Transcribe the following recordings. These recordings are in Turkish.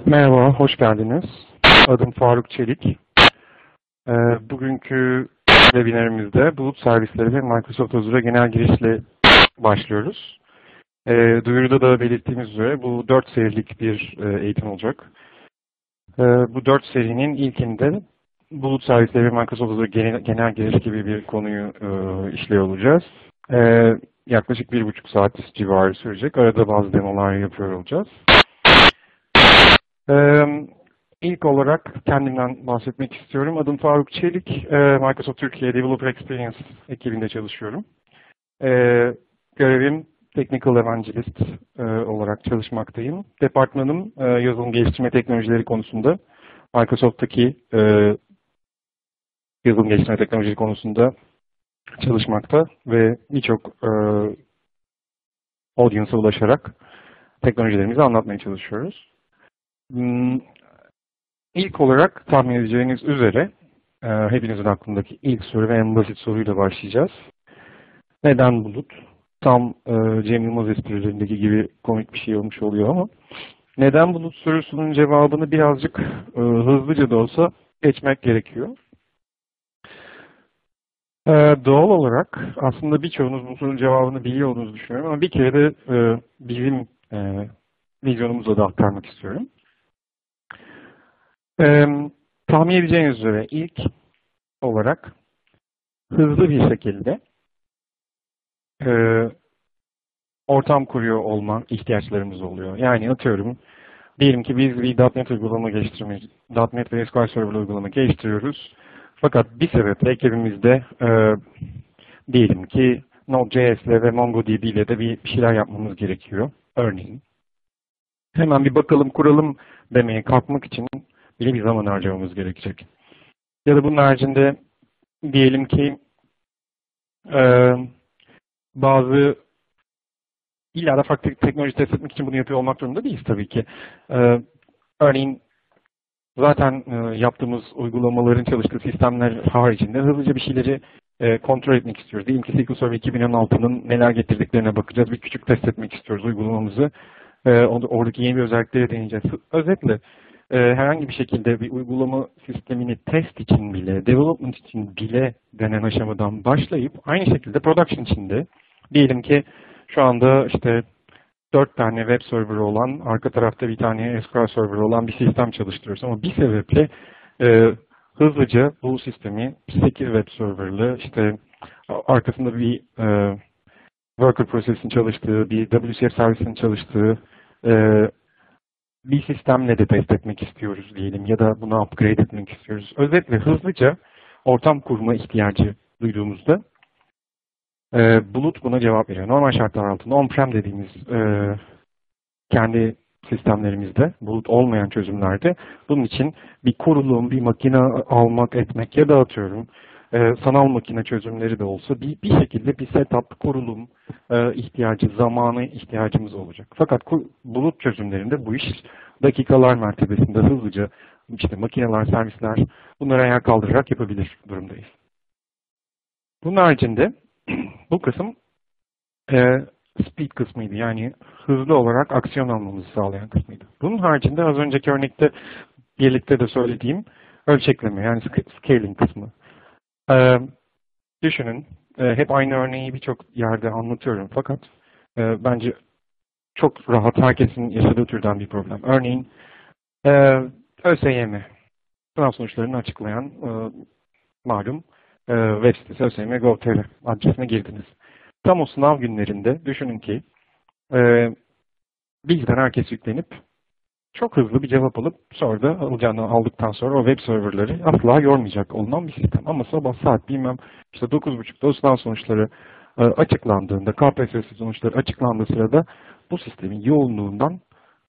Merhaba, hoş geldiniz. Adım Faruk Çelik. Bugünkü webinarımızda bulut servisleri ve Microsoft Azure'a genel girişle başlıyoruz. Duyuruda da belirttiğimiz üzere bu 4 serilik bir eğitim olacak. Bu 4 serinin ilkinde bulut servisleri ve Microsoft Azure genel giriş gibi bir konuyu işliyor olacağız. Yaklaşık 1,5 saat civarı sürecek. Arada bazı demolar yapıyor olacağız. İlk olarak kendimden bahsetmek istiyorum. Adım Faruk Çelik. Microsoft Türkiye Developer Experience ekibinde çalışıyorum. Görevim Technical Evangelist olarak çalışmaktayım. Departmanım yazılım geliştirme teknolojileri konusunda Microsoft'taki yazılım geliştirme teknolojileri konusunda çalışmakta ve birçok audience'a ulaşarak teknolojilerimizi anlatmaya çalışıyoruz. İlk olarak tahmin edeceğiniz üzere hepinizin aklındaki ilk soru ve en basit soruyla başlayacağız. Neden bulut? Tam Cem Yılmaz esprilerindeki gibi komik bir şey olmuş oluyor ama neden bulut sorusunun cevabını birazcık hızlıca da olsa geçmek gerekiyor. Doğal olarak aslında birçoğunuz bu sorunun cevabını biliyor olduğunuzu düşünüyorum ama bir kere de bizim vizyonumuzu da aktarmak istiyorum. Tahmin edeceğiniz üzere ilk olarak hızlı bir şekilde ortam kuruyor olma ihtiyaçlarımız oluyor. Yani atıyorum, diyelim ki biz bir .NET uygulama geliştirmeyi, .NET ve SQL Server uygulama geliştiriyoruz. Fakat bir sebeple ekibimizde diyelim ki Node.js ile ve MongoDB ile de bir şeyler yapmamız gerekiyor. Örneğin. Hemen bir bakalım kuralım demeye kalkmak için bile bir zaman harcamamız gerekecek. Ya da bunun haricinde diyelim ki bazı illa da farklı teknoloji test etmek için bunu yapıyor olmak durumunda değiliz tabii ki. Örneğin zaten yaptığımız uygulamaların çalıştığı sistemler haricinde hızlıca bir şeyleri kontrol etmek istiyoruz. Diyelim ki SQL Server 2016'nın neler getirdiklerine bakacağız. Bir küçük test etmek istiyoruz uygulamamızı. Oradaki yeni bir özellikleri deneyeceğiz. Özetle herhangi bir şekilde bir uygulama sistemini test için bile, development için bile denen aşamadan başlayıp aynı şekilde production içinde diyelim ki şu anda işte 4 tane web server'ı olan, arka tarafta bir tane SQL server'ı olan bir sistem çalıştırıyoruz. Ama bir sebeple hızlıca bu sistemi 8 web server'lı, işte arkasında bir worker process'in çalıştığı, bir WCF servisinin çalıştığı bir sistemle de test etmek istiyoruz diyelim ya da bunu upgrade etmek istiyoruz. Özetle hızlıca ortam kurma ihtiyacı duyduğumuzda bulut buna cevap veriyor. Normal şartlar altında on-prem dediğimiz kendi sistemlerimizde, bulut olmayan çözümlerde bunun için bir kurulum, bir makine almak, etmek ya da atıyorum sanal makine çözümleri de olsa bir şekilde bir setup, kurulum ihtiyacı, zamanı ihtiyacımız olacak. Fakat bulut çözümlerinde bu iş dakikalar mertebesinde hızlıca işte makineler, servisler bunları ayağa kaldırarak yapabilir durumdayız. Bunun haricinde bu kısım speed kısmıydı. Yani hızlı olarak aksiyon almamızı sağlayan kısmıydı. Bunun haricinde az önceki örnekte birlikte de söylediğim ölçekleme yani scaling kısmı. Düşünün, hep aynı örneği birçok yerde anlatıyorum fakat bence çok rahat herkesin yaşadığı türden bir problem. Örneğin ÖSYM, sınav sonuçlarını açıklayan malum web sitesi ÖSYM.gov.tr adresine girdiniz. Tam o sınav günlerinde düşünün ki bilgiden herkes yüklenip çok hızlı bir cevap alıp sonra da alacağını aldıktan sonra o web serverları asla yormayacak olunan bir sistem. Ama sabah saat bilmem işte 9.30'da o sınav sonuçları açıklandığında, KPSS sonuçları açıklandığı sırada bu sistemin yoğunluğundan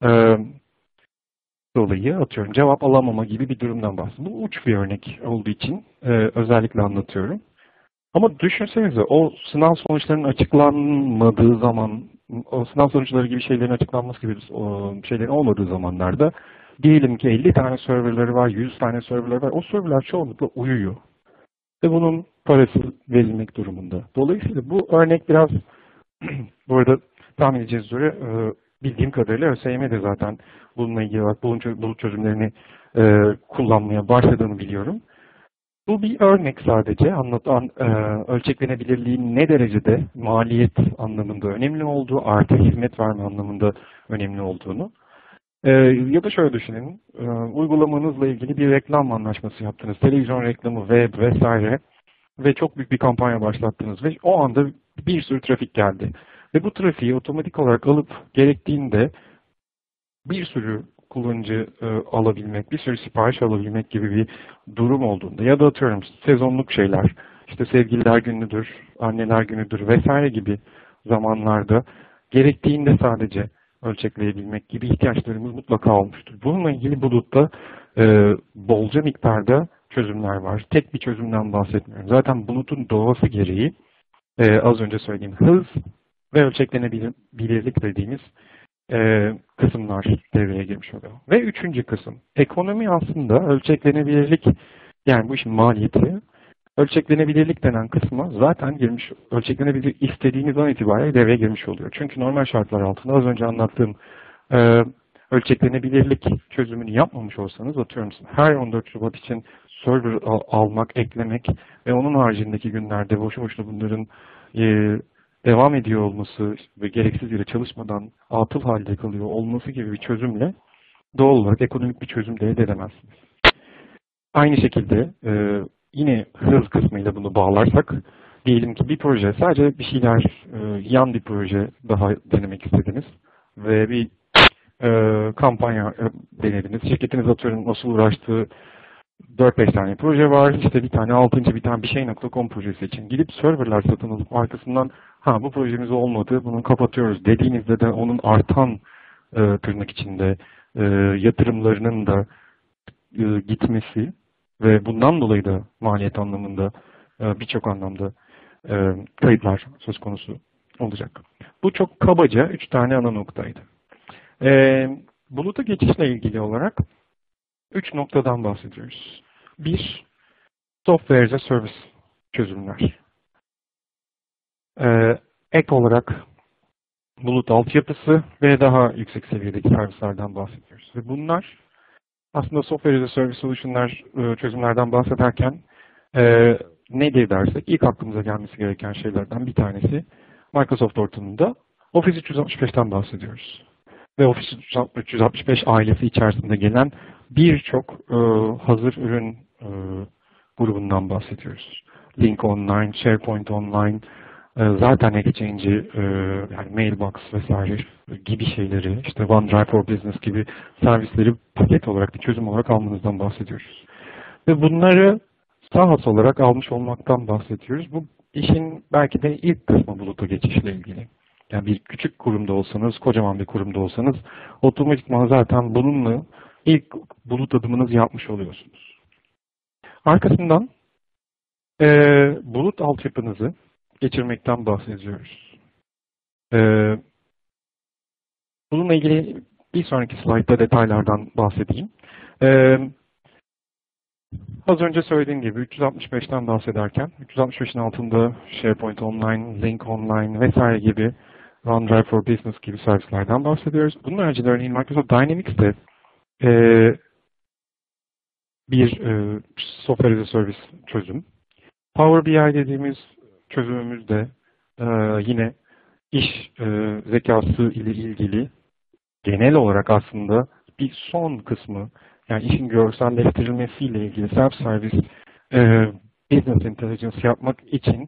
dolayı atıyorum cevap alamama gibi bir durumdan bahsediyorum. Bu uç bir örnek olduğu için özellikle anlatıyorum. Ama düşünsenize o sınav sonuçlarının açıklanmadığı zaman, o sınav sonuçları gibi şeylerin açıklanması gibi şeylerin olmadığı zamanlarda diyelim ki 50 tane serverları var, 100 tane serverları var. O serverlar çoğunlukla uyuyor. Ve bunun parası verilmek durumunda. Dolayısıyla bu örnek biraz bu arada tahmin edeceğiz üzere bildiğim kadarıyla ÖSYM de zaten bununla ilgili olarak bulut çözümlerini kullanmaya başladığını biliyorum. Bu bir örnek sadece anlatan ölçeklenebilirliğin ne derecede maliyet anlamında önemli olduğu, artı hizmet verme anlamında önemli olduğunu. Ya da şöyle düşünün, uygulamanızla ilgili bir reklam anlaşması yaptınız, televizyon reklamı, web vesaire ve çok büyük bir kampanya başlattınız ve o anda bir sürü trafik geldi. Ve bu trafiği otomatik olarak alıp gerektiğinde bir sürü kullanıcı alabilmek, bir sürü sipariş alabilmek gibi bir durum olduğunda ya da atıyorum sezonluk şeyler, işte sevgililer günüdür, anneler günüdür vesaire gibi zamanlarda gerektiğinde sadece ölçekleyebilmek gibi ihtiyaçlarımız mutlaka olmuştur. Bununla ilgili bulutta bolca miktarda çözümler var. Tek bir çözümden bahsetmiyorum. Zaten bulutun doğası gereği az önce söylediğim hız ve ölçeklenebilirlik dediğimiz kısımlar devreye girmiş oluyor. Ve üçüncü kısım, ekonomi aslında ölçeklenebilirlik, yani bu işin maliyeti, ölçeklenebilirlik denen kısma zaten girmiş, ölçeklenebilirlik istediğiniz an itibariyle devreye girmiş oluyor. Çünkü normal şartlar altında az önce anlattığım ölçeklenebilirlik çözümünü yapmamış olsanız, atıyorum her 14 Şubat için server almak, eklemek ve onun haricindeki günlerde boşu boşuna bunların devam ediyor olması ve gereksiz yere çalışmadan atıl halde kalıyor olması gibi bir çözümle doğal olarak ekonomik bir çözüm de elde edemezsiniz. Aynı şekilde yine hız kısmıyla bunu bağlarsak, diyelim ki bir proje, sadece bir şeyler, yan bir proje daha denemek istediniz ve bir kampanya denediniz. Şirketiniz atıyorum nasıl uğraştığı 4-5 tane proje var. İşte bir tane 6. bir tane bir şey.com projesi için gidip serverlar satın alıp arkasından bu projemiz olmadı, bunu kapatıyoruz dediğinizde de onun artan tırnak içinde yatırımlarının da gitmesi ve bundan dolayı da maliyet anlamında birçok anlamda kayıplar söz konusu olacak. Bu çok kabaca 3 tane ana noktaydı. Buluta geçişle ilgili olarak 3 noktadan bahsediyoruz. 1. Software as a Service çözümler. Ek olarak bulut altyapısı ve daha yüksek seviyedeki servislerden bahsediyoruz. Ve bunlar aslında Software as a Service solutionlar çözümlerden bahsederken nedir dersek ilk aklımıza gelmesi gereken şeylerden bir tanesi Microsoft ortamında Office 365'ten bahsediyoruz. Ve Office 365 ailesi içerisinde gelen birçok hazır ürün grubundan bahsediyoruz. Link Online, SharePoint Online, zaten Exchange'i, yani Mailbox vesaire gibi şeyleri, işte OneDrive for Business gibi servisleri paket olarak bir çözüm olarak almanızdan bahsediyoruz. Ve bunları SaaS olarak almış olmaktan bahsediyoruz. Bu işin belki de ilk kısmı buluta geçişle ilgili. Yani bir küçük kurumda olsanız, kocaman bir kurumda olsanız otomatikman zaten bununla ilk bulut adımınızı yapmış oluyorsunuz. Arkasından bulut altyapınızı geçirmekten bahsediyoruz. Bununla ilgili bir sonraki slaytta detaylardan bahsedeyim. Az önce söylediğim gibi 365'ten bahsederken 365'in altında SharePoint Online, Link Online vesaire gibi OneDrive for Business gibi servislerden bahsediyoruz. Bunun haricinde örneğin Microsoft Dynamics'te bir Software as a Service çözüm. Power BI dediğimiz çözümümüz de yine iş zekası ile ilgili genel olarak aslında bir son kısmı, yani işin görselleştirilmesiyle ilgili self-service business intelligence yapmak için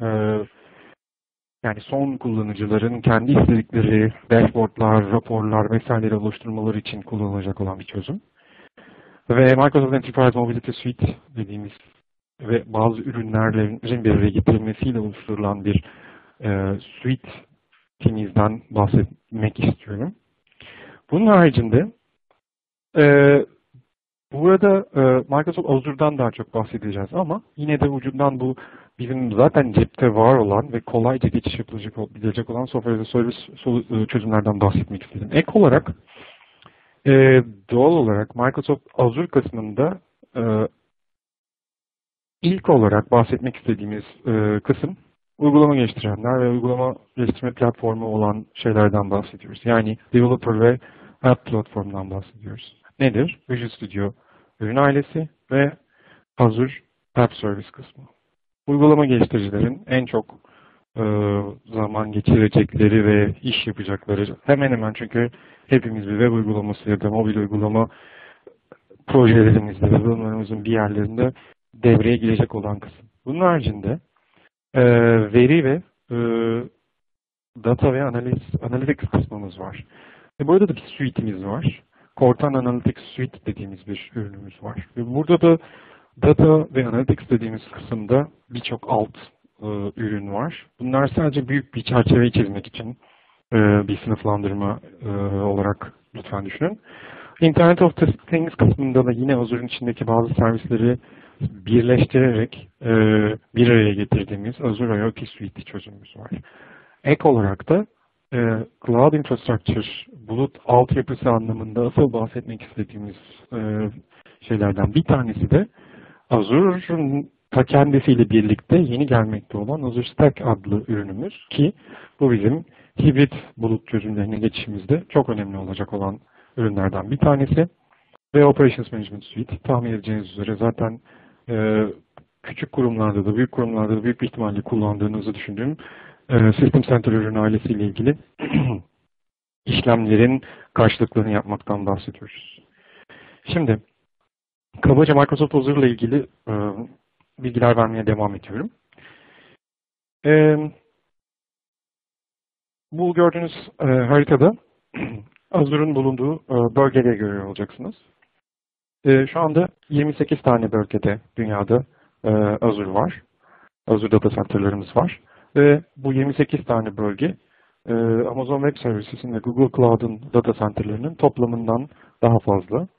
yani son kullanıcıların kendi istedikleri dashboardlar, raporlar vesaireleri oluşturmaları için kullanılacak olan bir çözüm. Ve Microsoft Enterprise Mobility Suite dediğimiz ve bazı ürünlerin bir araya getirilmesiyle oluşturulan bir suite timizden bahsetmek istiyorum. Bunun haricinde burada Microsoft Azure'dan daha çok bahsedeceğiz ama yine de ucundan bu bizim zaten cepte var olan ve kolayca geçiş yapılabilecek olan Software as a Service çözümlerden bahsetmek istedim. Ek olarak doğal olarak Microsoft Azure kısmında ilk olarak bahsetmek istediğimiz kısım uygulama geliştirenler ve uygulama geliştirme platformu olan şeylerden bahsediyoruz. Yani developer ve app platformundan bahsediyoruz. Nedir? Visual Studio ürün ailesi ve Azure App Service kısmı. Uygulama geliştiricilerin en çok zaman geçirecekleri ve iş yapacakları hemen hemen, çünkü hepimiz bir web uygulaması ya da mobil uygulama projelerimizde, uygulamalarımızın bir yerlerinde devreye girecek olan kısım. Bunun haricinde veri ve data ve analytics kısmımız var. Ve burada da bir suite'imiz var. Cortana Analytics Suite dediğimiz bir ürünümüz var. Ve burada da data ve analytics dediğimiz kısımda birçok alt ürün var. Bunlar sadece büyük bir çerçeveyi çizmek için bir sınıflandırma olarak lütfen düşünün. Internet of Things kısmında da yine Azure'un içindeki bazı servisleri birleştirerek bir araya getirdiğimiz Azure IoT Suite çözümümüz var. Ek olarak da Cloud Infrastructure, bulut altyapısı anlamında asıl bahsetmek istediğimiz şeylerden bir tanesi de Azure'un ta kendisiyle birlikte yeni gelmekte olan Azure Stack adlı ürünümüz ki bu bizim hibrit bulut çözümlerine geçişimizde çok önemli olacak olan ürünlerden bir tanesi. Ve Operations Management Suite tahmin edeceğiniz üzere zaten küçük kurumlarda da büyük kurumlarda da büyük bir ihtimalle kullandığınızı düşündüğüm System Center ürün ailesiyle ilgili işlemlerin karşılıklarını yapmaktan bahsediyoruz. Şimdi kabaca Microsoft Azure ile ilgili bilgiler vermeye devam ediyorum. Bu gördüğünüz haritada Azure'un bulunduğu bölgeleri görüyor olacaksınız. Şu anda 28 tane bölgede dünyada Azure var. Azure Data Center'larımız var. Ve bu 28 tane bölge Amazon Web Services'in ve Google Cloud'un data center'larının toplamından daha fazla.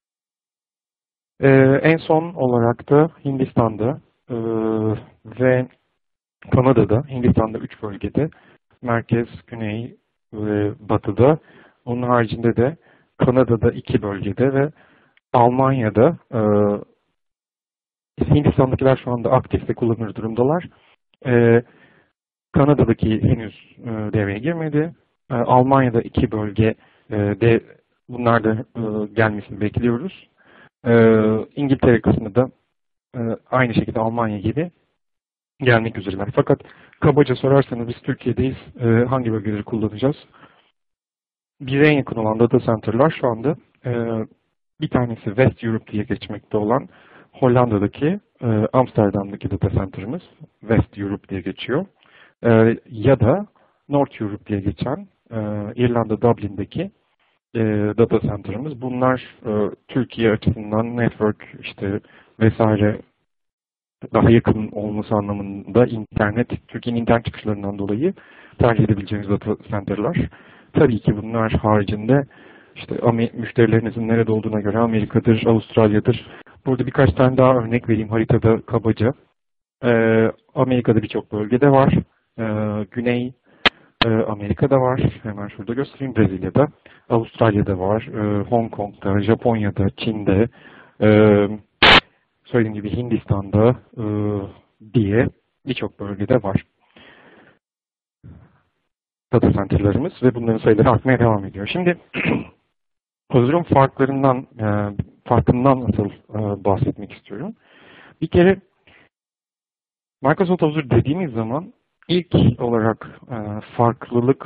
En son olarak da Hindistan'da ve Kanada'da, Hindistan'da 3 bölgede, merkez, güney ve batıda, onun haricinde de Kanada'da 2 bölgede ve Almanya'da, Hindistan'dakiler şu anda aktif ve kullanılır durumdalar. Kanada'daki henüz devreye girmedi. Almanya'da 2 bölge de bunlar da gelmesini bekliyoruz. İngiltere kısmı da aynı şekilde Almanya gibi gelmek üzereler. Fakat kabaca sorarsanız biz Türkiye'deyiz. Hangi bölgeleri kullanacağız? Bize en yakın olan data center'lar şu anda bir tanesi West Europe diye geçmekte olan Hollanda'daki Amsterdam'daki data center'ımız West Europe diye geçiyor. Ya da North Europe diye geçen İrlanda Dublin'deki data center'ımız. Bunlar Türkiye açısından network işte vesaire daha yakın olması anlamında Türkiye'nin internet çıkışlarından dolayı tercih edebileceğiniz data center'lar. Tabii ki bunlar haricinde işte müşterilerinizin nerede olduğuna göre Amerika'dır, Avustralya'dır. Burada birkaç tane daha örnek vereyim haritada kabaca. Amerika'da birçok bölgede var. Güney Amerika'da var. Hemen şurada göstereyim. Brezilya'da, Avustralya'da var. Hong Kong'da, Japonya'da, Çin'de, söylediğim gibi Hindistan'da diye birçok bölgede var data center'larımız ve bunların sayıları artmaya devam ediyor. Şimdi Azure'un farkından nasıl bahsetmek istiyorum. Bir kere Microsoft Azure dediğimiz zaman ilk olarak farklılık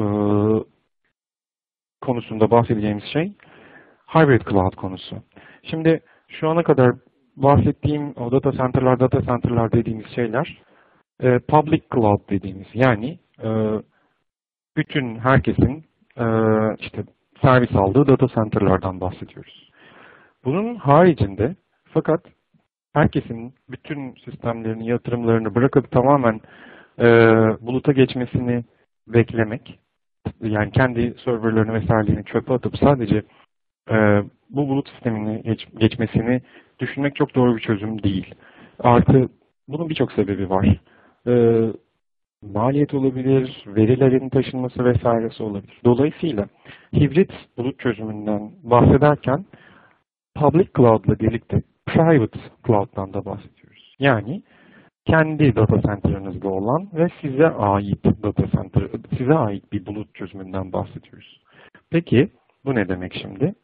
konusunda bahsedeceğimiz şey Hybrid Cloud konusu. Şimdi şu ana kadar bahsettiğim o data center'lar dediğimiz şeyler public cloud dediğimiz, yani bütün herkesin işte servis aldığı data center'lardan bahsediyoruz. Bunun haricinde fakat herkesin bütün sistemlerini, yatırımlarını bırakıp tamamen buluta geçmesini beklemek, yani kendi serverlarını vesairelerini çöpe atıp sadece bu bulut sistemini geçmesini düşünmek çok doğru bir çözüm değil. Artı bunun birçok sebebi var. Maliyet olabilir, verilerin taşınması vesairesi olabilir. Dolayısıyla hibrit bulut çözümünden bahsederken public cloud ile birlikte private cloud'dan da bahsediyoruz. Yani kendi data center'ınızda olan ve size ait size ait bir bulut çözümünden bahsediyoruz. Peki bu ne demek şimdi?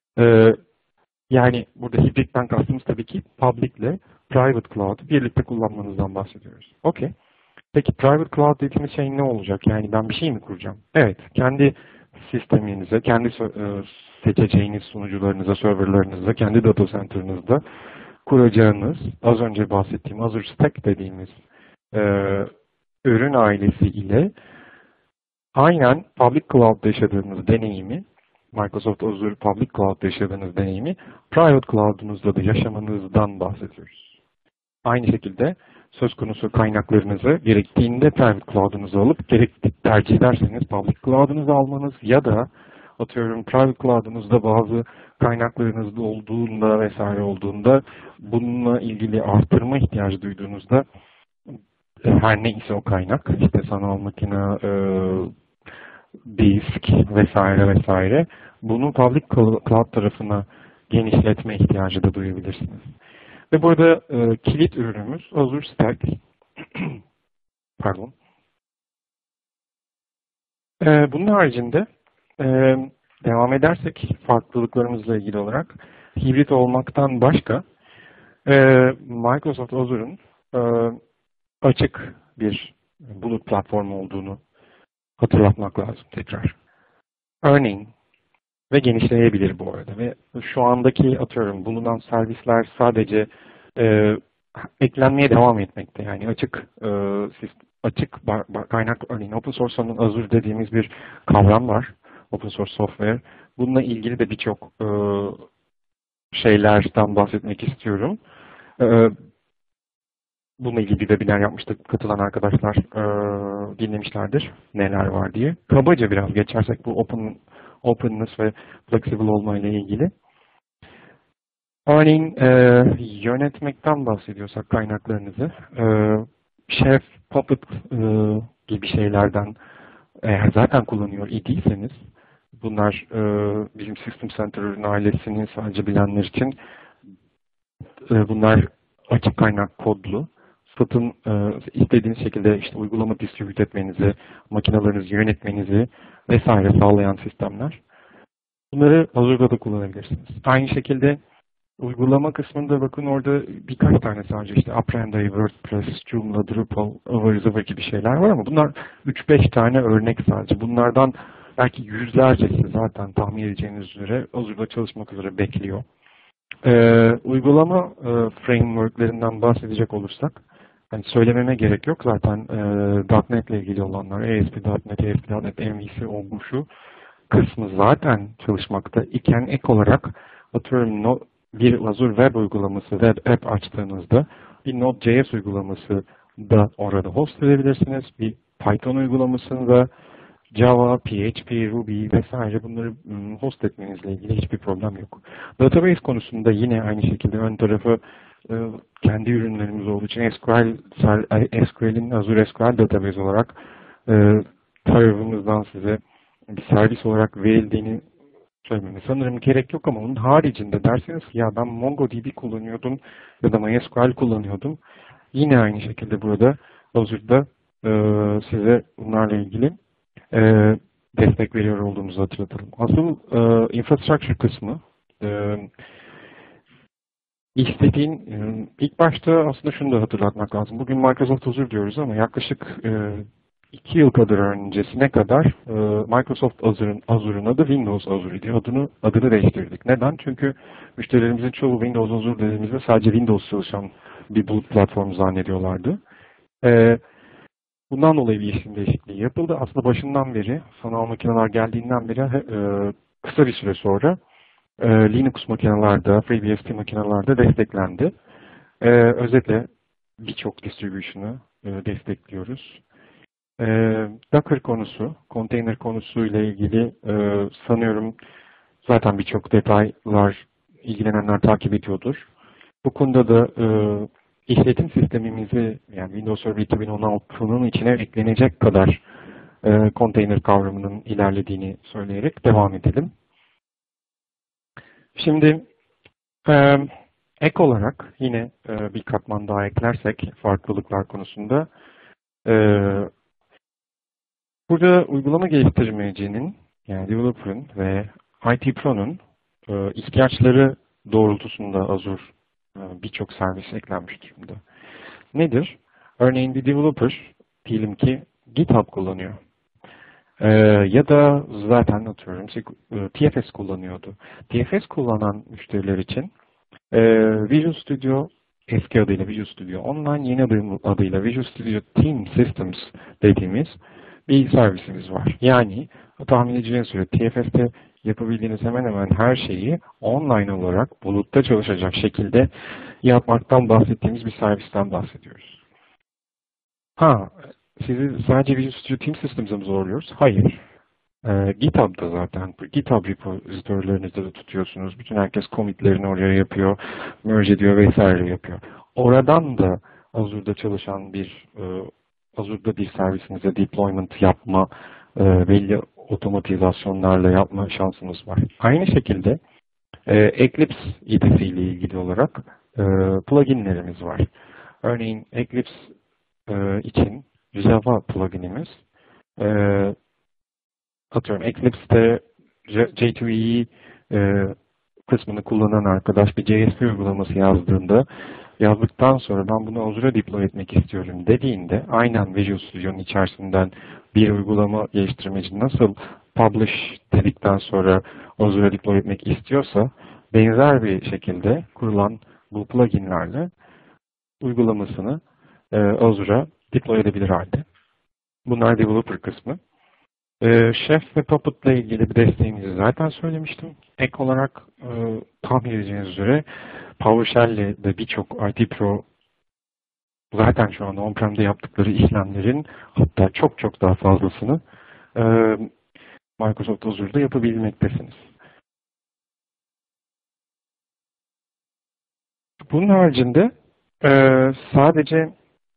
Yani burada hibritten kastımız tabii ki public ile private cloud'u birlikte kullanmanızdan bahsediyoruz. Okey. Peki private cloud dediğimiz şey ne olacak? Yani ben bir şey mi kuracağım? Evet, kendi sisteminize, kendi seçeceğiniz sunucularınıza, serverlarınıza, kendi data center'ınızda kuracağınız, az önce bahsettiğim Azure Stack dediğimiz e, ürün ailesi ile aynen public cloud'da yaşadığınız deneyimi, Microsoft Azure Public Cloud'da yaşadığınız deneyimi private cloud'unuzda da yaşamanızdan bahsediyoruz. Aynı şekilde söz konusu kaynaklarınızı gerektiğinde private cloud'unuza alıp tercih ederseniz public cloud'unuzu almanız ya da atıyorum private cloud'unuzda bazı kaynaklarınızda olduğunda vesaire olduğunda bununla ilgili artırma ihtiyacı duyduğunuzda her neyse o kaynak, işte sanal makine, disk vesaire vesaire bunu public cloud tarafına genişletme ihtiyacı da duyabilirsiniz. Ve burada kilit ürünümüz Azure Stack. Pardon. Bunun haricinde devam edersek farklılıklarımızla ilgili olarak hibrit olmaktan başka Microsoft Azure'un açık bir bulut platformu olduğunu hatırlatmak lazım tekrar. Örneğin ve genişleyebilir bu arada ve şu andaki atıyorum bulunan servisler sadece eklenmeye devam etmekte. Yani açık kaynak, örneğin open source'un Azure dediğimiz bir kavram var. Open source software. Bununla ilgili de birçok şeylerden bahsetmek istiyorum. Bununla ilgili bir webinar yapmıştık. Katılan arkadaşlar dinlemişlerdir neler var diye. Kabaca biraz geçersek bu openness ve flexible olma ile ilgili. Örneğin yönetmekten bahsediyorsak kaynaklarınızı, Chef, Puppet gibi şeylerden eğer zaten kullanıyor idiyseniz, bunlar bizim System Center ürün ailesini sadece bilenler için bunlar açık kaynak kodlu. Satın istediğiniz şekilde işte uygulama distribüt etmenizi, makinalarınızı yönetmenizi vesaire sağlayan sistemler. Bunları Azure'da da kullanabilirsiniz. Aynı şekilde uygulama kısmında bakın orada birkaç tane sadece işte Apprenda, WordPress, Joomla, Drupal, ıvır zıvır gibi şeyler var ama bunlar 3-5 tane örnek sadece. Bunlardan belki yüzlercesi zaten tahmin edeceğiniz üzere Azure'da çalışmak üzere bekliyor. Uygulama frameworklerinden bahsedecek olursak, yani söylememe gerek yok zaten .NET ile ilgili olanlar, ASP.NET, ASP.NET MVC olmuşu kısmı zaten çalışmakta iken ek olarak atıyorum bir Azure Web uygulaması, Web App açtığınızda bir Node.js uygulaması da orada host edebilirsiniz. Bir Python uygulamasında Java, PHP, Ruby vesaire bunları host etmenizle ilgili hiçbir problem yok. Database konusunda yine aynı şekilde ön tarafı kendi ürünlerimiz olduğu için SQL'in Azure SQL Database olarak tarafımızdan size bir servis olarak verildiğini söylememe sanırım gerek yok ama onun haricinde derseniz ki ya ben MongoDB kullanıyordum ya da MySQL kullanıyordum. Yine aynı şekilde burada Azure'da size bunlarla ilgili destek veriyor olduğumuzu hatırlatalım. Asıl infrastructure kısmı ilk başta aslında şunu da hatırlatmak lazım. Bugün Microsoft Azure diyoruz ama yaklaşık 2 yıl kadar öncesine kadar Microsoft Azure'un adı Windows Azure'ydi. Adını değiştirdik. Neden? Çünkü müşterilerimizin çoğu Windows Azure dediğimizde sadece Windows çalışan bir bulut platformu zannediyorlardı. Bundan dolayı bir isim değişikliği yapıldı. Aslında başından beri, sanal makineler geldiğinden beri kısa bir süre sonra Linux makinelerde, FreeBSD makinelerde desteklendi. Özetle birçok distribution'ı destekliyoruz. Docker konusu, konteyner konusu ile ilgili sanıyorum zaten birçok detaylar ilgilenenler takip ediyordur. Bu konuda da işletim sistemimizi yani Windows Server 2016'nın içine eklenecek kadar konteyner kavramının ilerlediğini söyleyerek devam edelim. Şimdi Ek olarak yine bir katman daha eklersek farklılıklar konusunda burada uygulama geliştirmecinin yani developer'ın ve IT Pro'nun ihtiyaçları doğrultusunda Azure birçok servis eklenmiş durumda. Nedir? Örneğin bir developer diyelim ki GitHub kullanıyor. Ya da zaten atıyorum TFS kullanıyordu. TFS kullanan müşteriler için Visual Studio eski adıyla Visual Studio Online, yeni adıyla Visual Studio Team Systems dediğimiz bir servisimiz var. Yani tahmin edeceğiniz üzere TFS'te yapabildiğiniz hemen hemen her şeyi online olarak bulutta çalışacak şekilde yapmaktan bahsettiğimiz bir servisten bahsediyoruz. Sizi sadece Visual Studio Team Systems'e mi zorluyoruz? Hayır. GitHub'da zaten, GitHub repository'lerinizde de tutuyorsunuz. Bütün herkes commitlerini oraya yapıyor, merge ediyor vesaire yapıyor. Oradan da Azure'da çalışan Azure'da bir servisinize deployment yapma, belli otomatizasyonlarla yapma şansınız var. Aynı şekilde Eclipse ile ilgili olarak pluginlerimiz var. Örneğin Eclipse için Java pluginimiz atıyorum Eclipse'de J2EE kısmını kullanan arkadaş bir JSP uygulaması yazdıktan sonra ben bunu Azure'a deploy etmek istiyorum dediğinde aynen Visual Studio'nun içerisinden bir uygulama geliştirmeci nasıl publish dedikten sonra Azure'a deploy etmek istiyorsa benzer bir şekilde kurulan bu pluginlerle uygulamasını Azure'a deploy edebilir halde. Bunlar developer kısmı. Chef ve Puppet ile ilgili bir desteğimizi zaten söylemiştim. Ek olarak tahmin edeceğiniz üzere PowerShell ile de birçok IT Pro zaten şu anda on-prem'de yaptıkları işlemlerin hatta çok çok daha fazlasını Microsoft Azure'da yapabilmektesiniz. Bunun haricinde sadece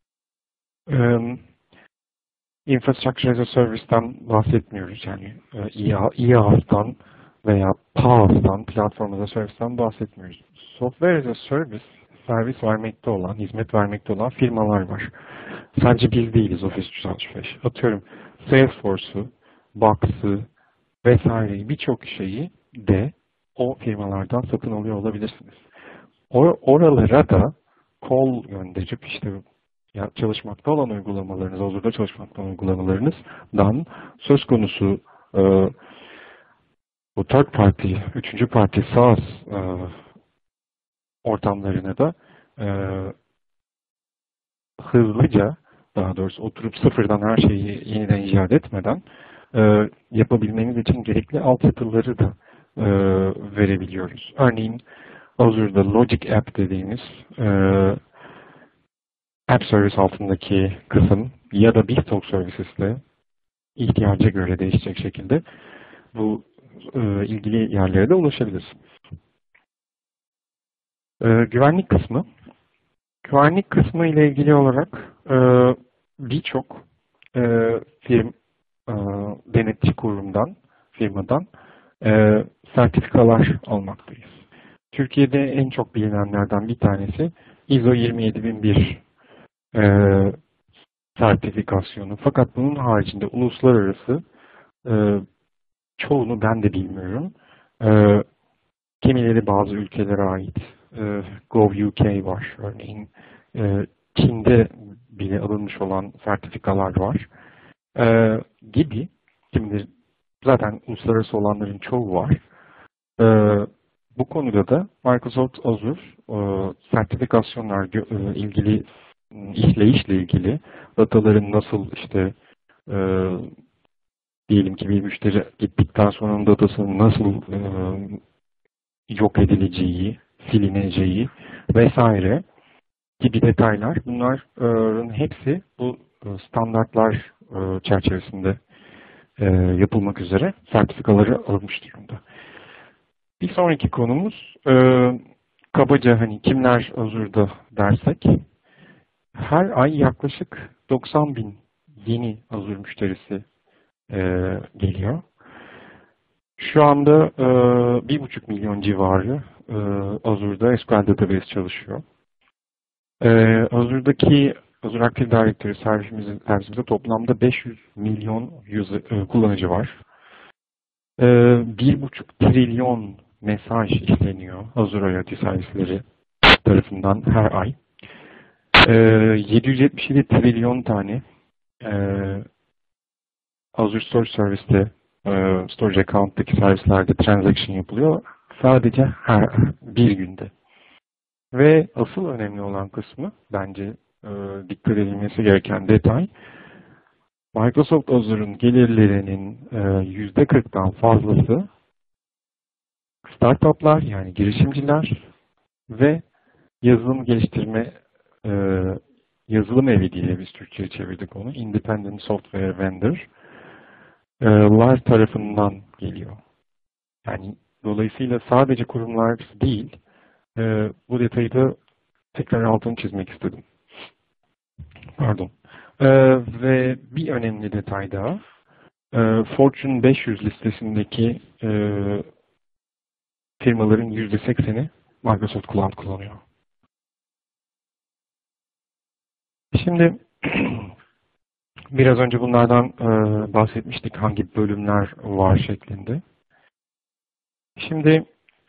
Infrastructure as a Service'den bahsetmiyoruz. Yani IaaS'tan veya PaaS'tan, Platform as a Service'den bahsetmiyoruz. Software as a Service, servis vermekte olan, hizmet vermekte olan firmalar var. Sadece biz değiliz Office 365. Atıyorum Salesforce'u, Box'ı vesaireyi birçok şeyi de o firmalardan satın alıyor olabilirsiniz. Oralara da call gönderip işte çalışmakta olan uygulamalarınız, Azure'da çalışmakta olan uygulamalarınızdan söz konusu bu third party, üçüncü parti SaaS ortamlarını da hızlıca, daha doğrusu oturup sıfırdan her şeyi yeniden icat etmeden yapabilmeniz için gerekli altyapıları da verebiliyoruz. Örneğin Azure'da Logic App dediğimiz App Service altındaki kısım ya da BigTalk Services'le ihtiyaca göre değişecek şekilde bu ilgili yerlere de ulaşabilirsiniz. Güvenlik kısmı. Güvenlik kısmı ile ilgili olarak birçok denetçi firmadan sertifikalar almaktayız. Türkiye'de en çok bilinenlerden bir tanesi ISO 27001 sertifikasyonu. Fakat bunun haricinde uluslararası çoğunu ben de bilmiyorum. Kimileri bazı ülkelere ait. Gov.uk var örneğin. Çin'de bile alınmış olan sertifikalar var. Gibi. Şimdi zaten uluslararası olanların çoğu var. Bu konuda da Microsoft Azure sertifikasyonlar ilgili işleyişle ilgili dataların nasıl işte diyelim ki bir müşteri gittikten sonra datasının nasıl yok edileceği, silineceği vesaire gibi detaylar, bunların hepsi bu standartlar çerçevesinde yapılmak üzere sertifikaları alınmış durumda. Bir sonraki konumuz kabaca hani kimler Azure'da dersek her ay yaklaşık 90.000 yeni Azure müşterisi geliyor. Şu anda 1,5 milyon civarı Azure'da SQL Database çalışıyor. Azure'daki Azure Active Directory servisimizde toplamda 500 milyon kullanıcı var. 1,5 trilyon mesaj işleniyor Azure IoT servisleri tarafından her ay. 777 trilyon tane Azure Storage Service'te, Storage Account'taki servislerde transaction yapılıyor. Sadece her bir günde. Ve asıl önemli olan kısmı, bence dikkat edilmesi gereken detay, Microsoft Azure'un gelirlerinin %40'dan fazlası startuplar, yani girişimciler ve yazılım geliştirme, yazılım evi diye biz Türkçe'ye çevirdik onu, Independent Software Vendor'lar tarafından geliyor. Yani dolayısıyla sadece kurumlar değil, bu detayı da tekrar altını çizmek istedim. Pardon. Ve bir önemli detay daha, Fortune 500 listesindeki firmaların %80'i Microsoft Cloud kullanıyor. Şimdi biraz önce bunlardan bahsetmiştik, hangi bölümler var şeklinde. Şimdi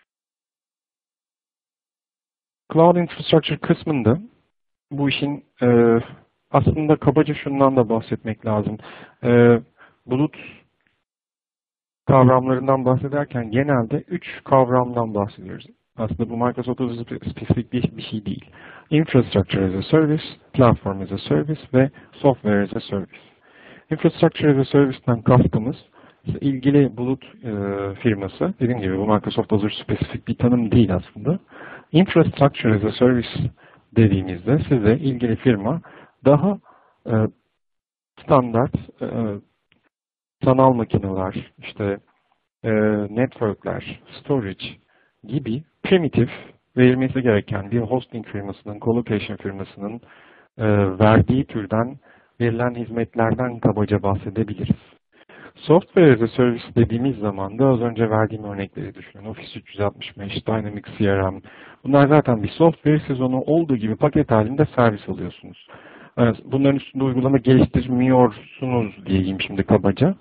Cloud Infrastructure kısmında bu işin aslında kabaca şundan da bahsetmek lazım. Bulut kavramlarından bahsederken genelde 3 kavramdan bahsediyoruz. Aslında bu Microsoft'a spesifik bir şey değil. Infrastructure as a Service, Platform as a Service ve Software as a Service. Infrastructure as a Service'den kastımız ilgili bulut firması. Dediğim gibi bu Microsoft Azure spesifik bir tanım değil aslında. Infrastructure as a Service dediğimizde size ilgili firma daha standart sanal makineler, işte networkler, storage gibi primitif verilmesi gereken bir hosting firmasının, colocation firmasının verdiği türden verilen hizmetlerden kabaca bahsedebiliriz. Software as a Service dediğimiz zaman da az önce verdiğim örnekleri düşünün. Office 365, Dynamics CRM. Bunlar zaten bir software. Siz onu olduğu gibi paket halinde servis alıyorsunuz. Bunların üstünde uygulama geliştirmiyorsunuz diyeyim şimdi kabaca.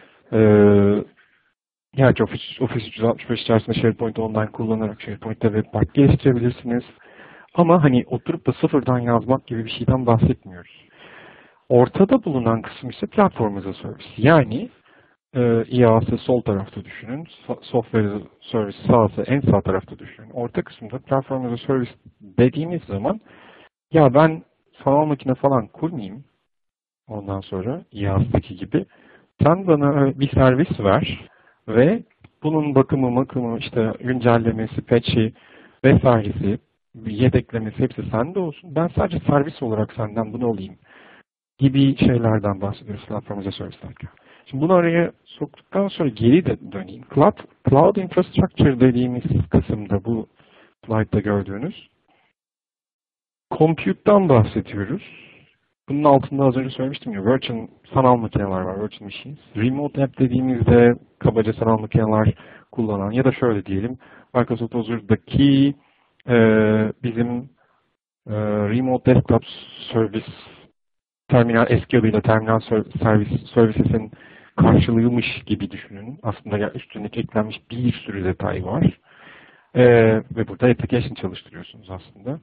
Gerçi Office 365 içerisinde SharePoint Online kullanarak SharePoint'te web part geliştirebilirsiniz. Ama hani oturup da sıfırdan yazmak gibi bir şeyden bahsetmiyoruz. Ortada bulunan kısım ise Platform as a Service. Yani IaaS'ı sol tarafta düşünün, Software as a Service sağsa en sağ tarafta düşünün. Orta kısımda Platform as a Service dediğimiz zaman ya ben sanal makine falan kurmayayım ondan sonra IaaS'taki gibi. Sen bana bir servis ver ve bunun bakımı, işte güncellemesi, patch'i vesairesi, yedeklemesi hepsi sende olsun. Ben sadece servis olarak senden bunu alayım gibi şeylerden bahsediyoruz Platform as a Service derken. Şimdi bunu araya soktuktan sonra geri de döneyim. Cloud Infrastructure dediğimiz kısımda bu slide'da gördüğünüz Compute'dan bahsediyoruz. Bunun altında az önce söylemiştim ya, virtual sanal makineler var, virtual machines. Remote app dediğimizde kabaca sanal makineler kullanan ya da şöyle diyelim, Microsoft Azure'daki bizim Remote Desktop Service, terminal eski adıyla Terminal Services'in karşılığıymış gibi düşünün. Aslında üstündeki eklenmiş bir sürü detay var. Ve burada application çalıştırıyorsunuz aslında.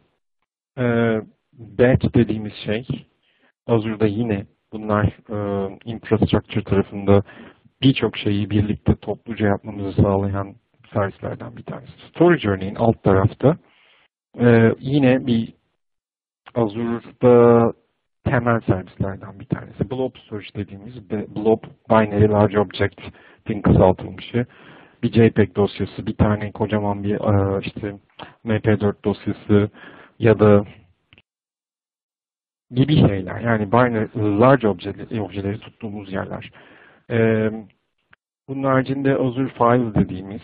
Batch dediğimiz şey, Azure'da yine bunlar infrastructure tarafında birçok şeyi birlikte topluca yapmamızı sağlayan servislerden bir tanesi. Storage örneğin alt tarafta yine bir Azure'da temel servislerden bir tanesi. Blob Storage dediğimiz Blob Binary Large Object'in kısaltılmışı. Bir JPEG dosyası, bir tane kocaman bir işte MP4 dosyası ya da gibi şeyler. Yani binary, large objeleri tuttuğumuz yerler. Bunun haricinde Azure Files dediğimiz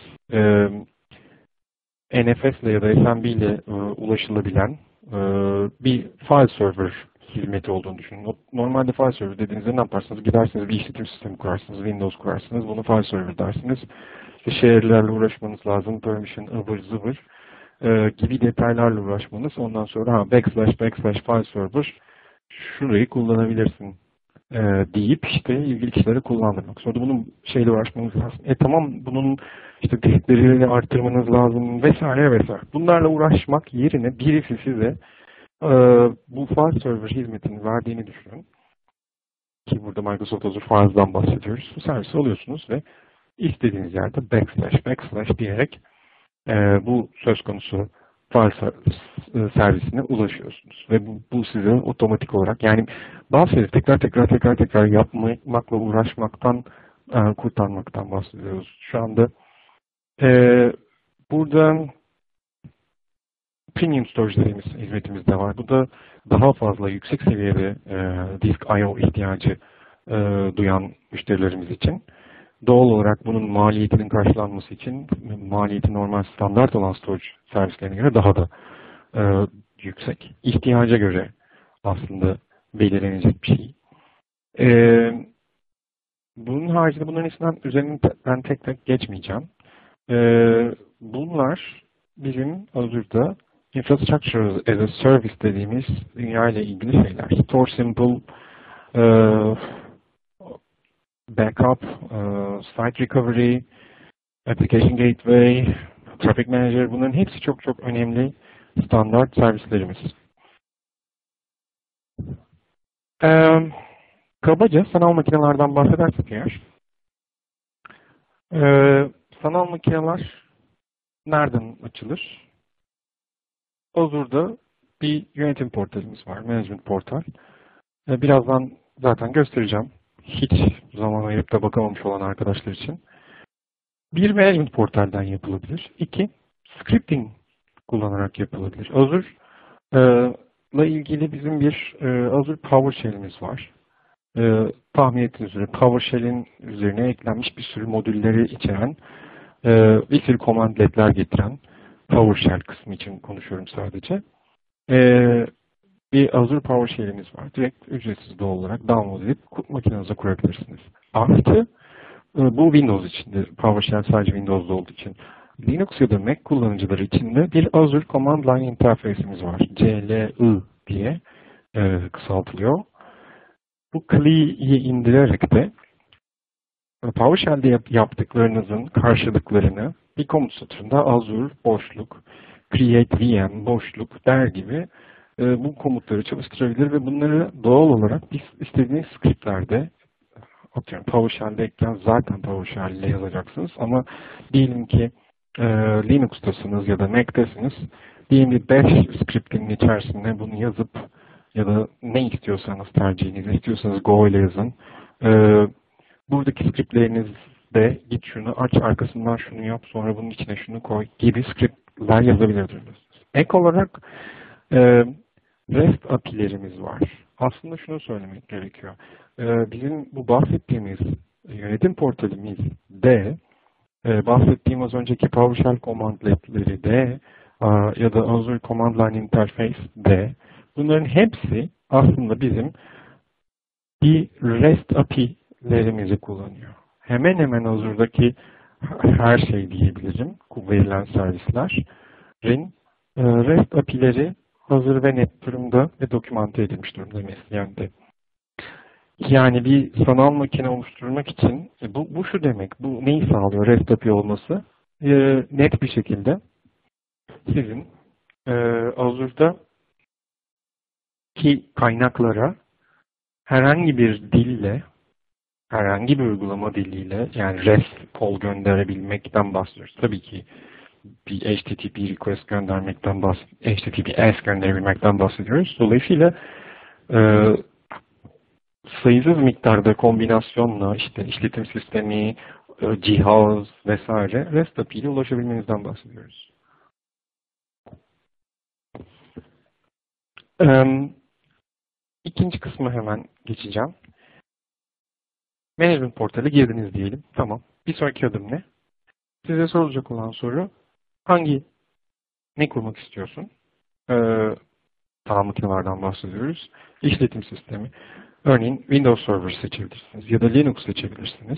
NFS ile ya da SMB ile ulaşılabilen bir file server hizmeti olduğunu düşünün. Normalde file server dediğinizde ne yaparsınız? Gidersiniz bir işletim sistemi kurarsınız, Windows kurarsınız, bunu file server dersiniz. İşte share'lerle uğraşmanız lazım, permission, ıvır zıvır gibi detaylarla uğraşmanız. Ondan sonra backslash file server şurayı kullanabilirsin deyip işte ilgili kişilere kullandırmak. Sonra da bunun şeyle uğraşmanız lazım. Tamam bunun işte disklerini arttırmanız lazım vesaire vesaire. Bunlarla uğraşmak yerine birisi size bu file server hizmetini verdiğini düşünün. Ki burada Microsoft Azure Files'dan bahsediyoruz. Bu servisi alıyorsunuz ve istediğiniz yerde backslash diyerek bu söz konusu file servisine ulaşıyorsunuz. Ve bu size otomatik olarak yani bazı şeyleri tekrar yapmakla uğraşmaktan kurtarmaktan bahsediyoruz. Şu anda burada Premium Storage hizmetimiz de var. Bu da daha fazla yüksek seviyede disk I/O ihtiyacı duyan müşterilerimiz için. Doğal olarak bunun maliyetinin karşılanması için maliyeti normal standart olan storage servislerine göre daha da yüksek. İhtiyaca göre aslında belirlenecek bir şey. Bunun haricinde bunların üzerinden tek tek geçmeyeceğim. Bunlar bizim Azure'da Infrastructure as a Service dediğimiz dünya ile ilgili şeyler. Store Simple, Backup, Site Recovery, Application Gateway, Traffic Manager bunların hepsi çok önemli standart servislerimiz. Kabaca sanal makinelerden bahsedersek eğer, sanal makineler nereden açılır? Azure'da bir yönetim portalimiz var, management portal. Birazdan zaten göstereceğim. Hiç zaman ayırıp da bakamamış olan arkadaşlar için. Bir management portalden yapılabilir. İki, scripting kullanarak yapılabilir. Azure'la ilgili bizim bir Azure PowerShell'imiz var. Tahmin ettiğiniz üzere PowerShell'in üzerine eklenmiş bir sürü modülleri içeren bir sürü commandlet'ler getiren PowerShell kısmı için konuşuyorum sadece. Bir Azure PowerShell'imiz var. Direkt ücretsiz doğal olarak download edip makinenize kurabilirsiniz. Artı bu Windows içindir. PowerShell sadece Windows'da olduğu için. Linux ya da Mac kullanıcıları için de bir Azure Command Line Interface'imiz var. CLI diye kısaltılıyor. Bu CLI'yi indirerek de PowerShell'de yaptıklarınızın karşılıklarını bir komut satırında Azure boşluk, create VM boşluk der gibi bu komutları çalıştırabilir ve bunları doğal olarak biz istediğiniz scriptlerde atıyorum PowerShell'deyken zaten PowerShell ile yazacaksınız ama diyelim ki Linux'tasınız ya da Mac'tasınız diyelim bir bash scriptinin içerisinde bunu yazıp ya da ne istiyorsanız tercihinizi istiyorsanız Go ile yazın. Buradaki scriptlerinizde git şunu aç arkasından şunu yap sonra bunun içine şunu koy gibi scriptler yazabilirsiniz. Ek olarak REST API'lerimiz var. Aslında şunu söylemek gerekiyor. Bizim bu bahsettiğimiz yönetim portalimizde bahsettiğim az önceki PowerShell commandletleri de ya da Azure Command Line Interface de bunların hepsi aslında bizim bir REST API'lerimizi kullanıyor. Hemen hemen Azure'daki her şey diyebilirim. Verilen servislerin REST API'leri hazır ve net durumda ve dokümante edilmiş durumda MSDN'de. Yani bir sanal makine oluşturmak için bu şu demek, bu neyi sağlıyor REST API olması? Net bir şekilde sizin Azure'da ki kaynaklara herhangi bir dille, herhangi bir uygulama diliyle yani RESTful gönderebilmekten bahsediyoruz. Tabii ki bir HTTP request göndermekten HTTPS gönderebilmekten bahsediyoruz. Dolayısıyla sayısız miktarda kombinasyonla işte işletim sistemi, cihaz vesaire REST API ile ulaşabilmenizden bahsediyoruz. İkinci kısmı hemen geçeceğim. Management portale girdiniz diyelim. Tamam. Bir sonraki adım ne? Size sorulacak olan soru ne kurmak istiyorsun? sanal makinelerden bahsediyoruz. İşletim sistemi. Örneğin Windows Server seçebilirsiniz ya da Linux seçebilirsiniz.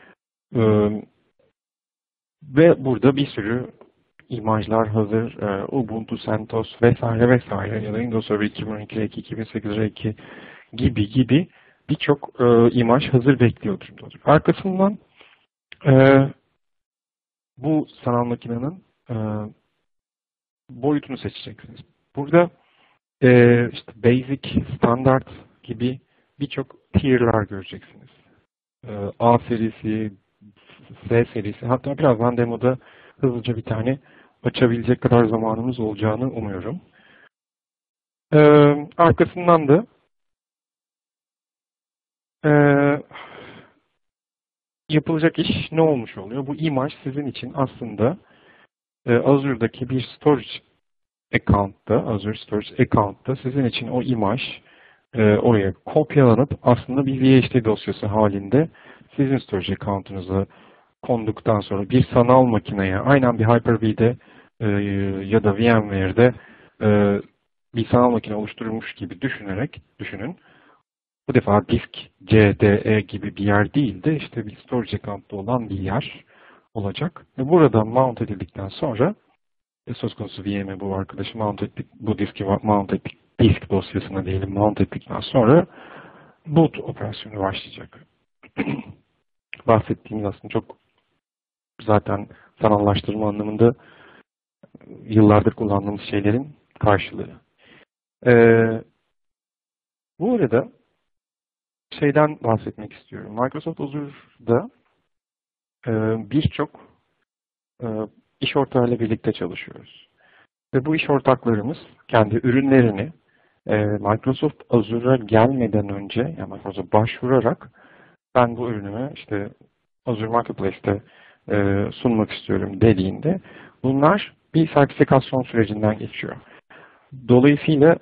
Ve burada bir sürü imajlar hazır, Ubuntu, CentOS vesaire vesaire ya da Windows Server 2012 R2, 2008 R2 gibi birçok imaj hazır bekliyor durumdadır. Arkasından bu sanal makinenin boyutunu seçeceksiniz. Burada işte Basic, Standard gibi birçok tier'lar göreceksiniz. A serisi, S serisi, hatta birazdan demoda hızlıca bir tane açabilecek kadar zamanımız olacağını umuyorum. Arkasından da yapılacak iş ne olmuş oluyor? Bu imaj sizin için aslında Azure'daki bir storage account'ta, Azure Storage account'ta sizin için o imaj oraya kopyalanıp aslında bir VHD dosyası halinde sizin storage account'unuza konduktan sonra bir sanal makineye, aynen bir Hyper-V'de ya da VMware'de bir sanal makine oluşturulmuş gibi düşünün. Bu defa disk, C, D, E gibi bir yer değil de işte bir storage account'ta olan bir yer olacak. Ve burada mount edildikten sonra söz konusu VM'e bu arkadaşı mount ettik, bu diski mount ettik, disk dosyasına diyelim mount ettikten sonra boot operasyonu başlayacak. Bahsettiğimiz aslında çok zaten sanallaştırma anlamında yıllardır kullandığımız şeylerin karşılığı. Bu arada şeyden bahsetmek istiyorum. Microsoft Azure'da birçok iş ortağıyla birlikte çalışıyoruz. Ve bu iş ortaklarımız kendi ürünlerini Microsoft Azure'a gelmeden önce, yani Microsoft'a başvurarak ben bu ürünümü işte Azure Marketplace'te sunmak istiyorum dediğinde bunlar bir sertifikasyon sürecinden geçiyor. Dolayısıyla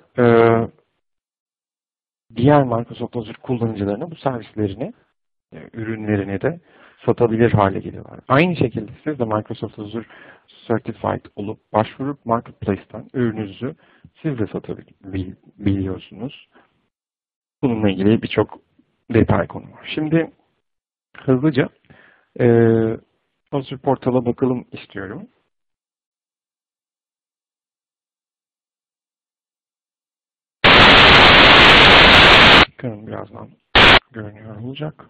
diğer Microsoft Azure kullanıcılarına bu servislerini, ürünlerini de satabilir hale geliyorlar. Aynı şekilde siz de Microsoft Azure Certified olup başvurup Marketplace'ten ürününüzü siz de satabiliyorsunuz. Bununla ilgili birçok detay konu var. Şimdi hızlıca Azure Portal'a bakalım istiyorum. Bakalım birazdan görünüyor olacak.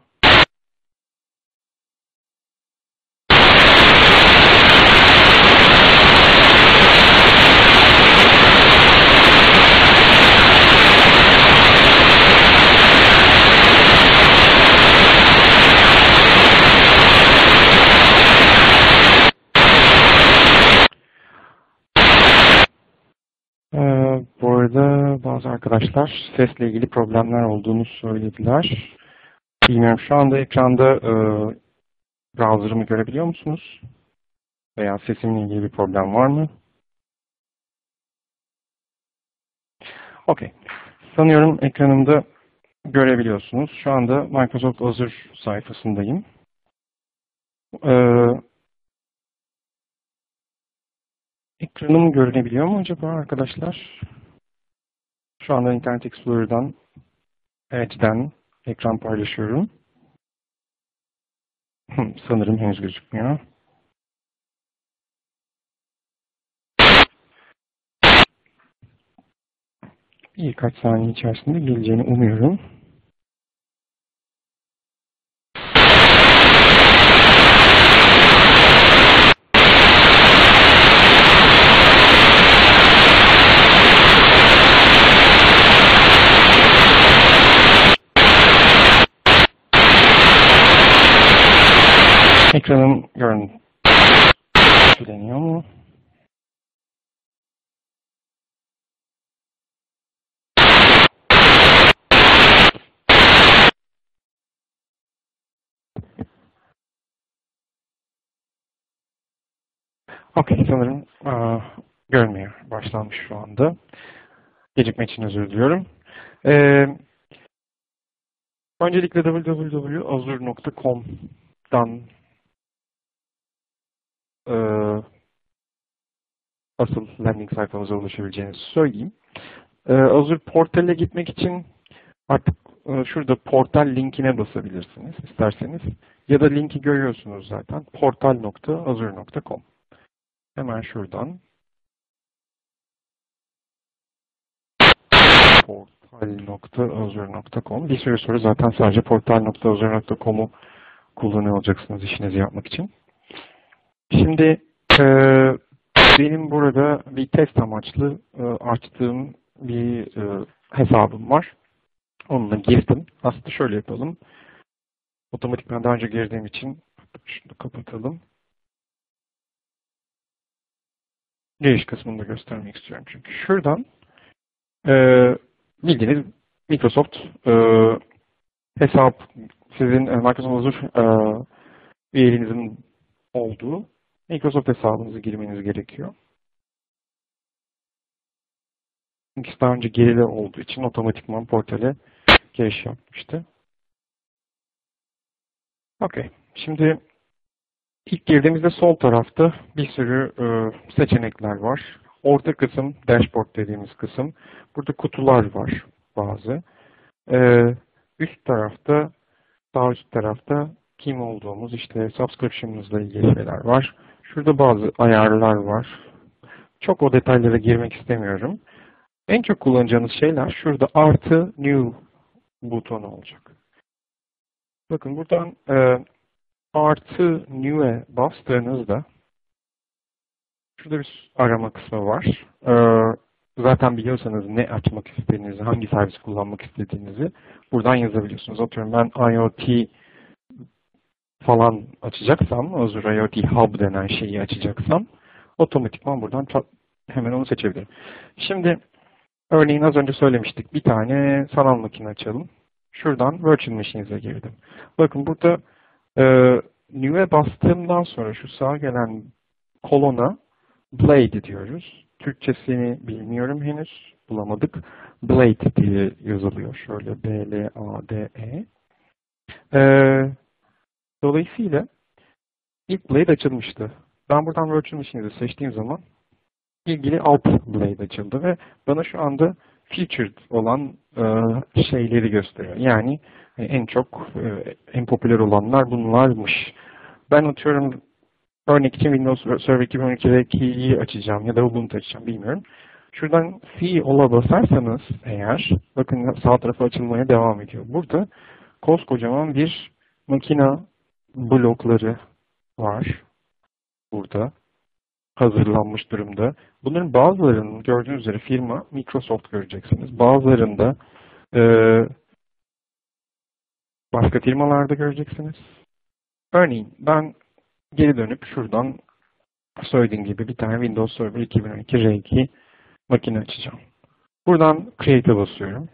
Bu arada bazı arkadaşlar sesle ilgili problemler olduğunu söylediler. Bilmiyorum, şu anda ekranda browser'ımı görebiliyor musunuz? Veya sesimle ilgili bir problem var mı? Okey. Sanıyorum ekranımda görebiliyorsunuz. Şu anda Microsoft Azure sayfasındayım. Ekranım görünebiliyor mu acaba arkadaşlar? Şu anda Internet Explorer'dan, Edge'den ekran paylaşıyorum. Sanırım henüz gözükmüyor. Birkaç saniye içerisinde geleceğini umuyorum. Ekranım görüntüleniyor mu? Okey, sanırım görmeye başlanmış şu anda. Gecikme için özür diliyorum. Öncelikle www.azure.com'dan asıl landing sayfamıza ulaşabileceğinizi söyleyeyim. Azure Portal'e gitmek için artık şurada portal linkine basabilirsiniz isterseniz. Ya da linki görüyorsunuz zaten. portal.azure.com. Hemen şuradan portal.azure.com. Bir süre sonra zaten sadece portal.azure.com'u kullanıyor olacaksınız işinizi yapmak için. Şimdi benim burada bir test amaçlı açtığım bir hesabım var. Onunla girdim. Aslında şöyle yapalım. Otomatikman daha önce girdiğim için şunu kapatalım. Giriş kısmını da göstermek istiyorum çünkü. Şuradan bildiğiniz Microsoft hesap, sizin Microsoft Azure üyeliğinizin olduğu Microsoft hesabınızı girmeniz gerekiyor. İkisi daha önce gerili olduğu için otomatikman portale giriş yapmıştı. Okay. Şimdi ilk girdiğimizde sol tarafta bir sürü seçenekler var. Orta kısım, dashboard dediğimiz kısım. Burada kutular var bazı. Üst tarafta, daha üst tarafta kim olduğumuz, işte subscription'ımızla ilgili şeyler var. Şurada bazı ayarlar var. Çok o detaylara girmek istemiyorum. En çok kullanacağınız şeyler şurada artı new butonu olacak. Bakın buradan artı new'e bastığınızda şurada bir arama kısmı var. Zaten biliyorsanız ne açmak istediğinizi, hangi servisi kullanmak istediğinizi buradan yazabiliyorsunuz. Atıyorum ben IoT falan açacaksam, Azure IoT Hub denen şeyi açacaksam otomatikman buradan hemen onu seçebilirim. Şimdi örneğin az önce söylemiştik, bir tane sanal makine açalım. Şuradan Virtual Machines'e girdim. Bakın burada New'e bastığımdan sonra şu sağa gelen kolona Blade diyoruz. Türkçesini bilmiyorum henüz, bulamadık. Blade diye yazılıyor. Şöyle B-L-A-D-E. Dolayısıyla ilk Blade açılmıştı. Ben buradan Virtual Machines'i seçtiğim zaman ilgili alt Blade açıldı ve bana şu anda featured olan şeyleri gösteriyor. Yani en çok, en popüler olanlar bunlarmış. Ben atıyorum örnek için Windows Server 2012'yi açacağım ya da Ubuntu açacağım, bilmiyorum. Şuradan C ola basarsanız eğer, bakın sağ tarafa açılmaya devam ediyor. Burada koskocaman bir makine blokları var. Burada hazırlanmış durumda. Bunların bazılarının gördüğünüz üzere firma Microsoft göreceksiniz. Bazılarında başka firmalarda göreceksiniz. Örneğin ben geri dönüp şuradan söylediğim gibi bir tane Windows Server 2012 R2 makine açacağım. Buradan Create'e basıyorum.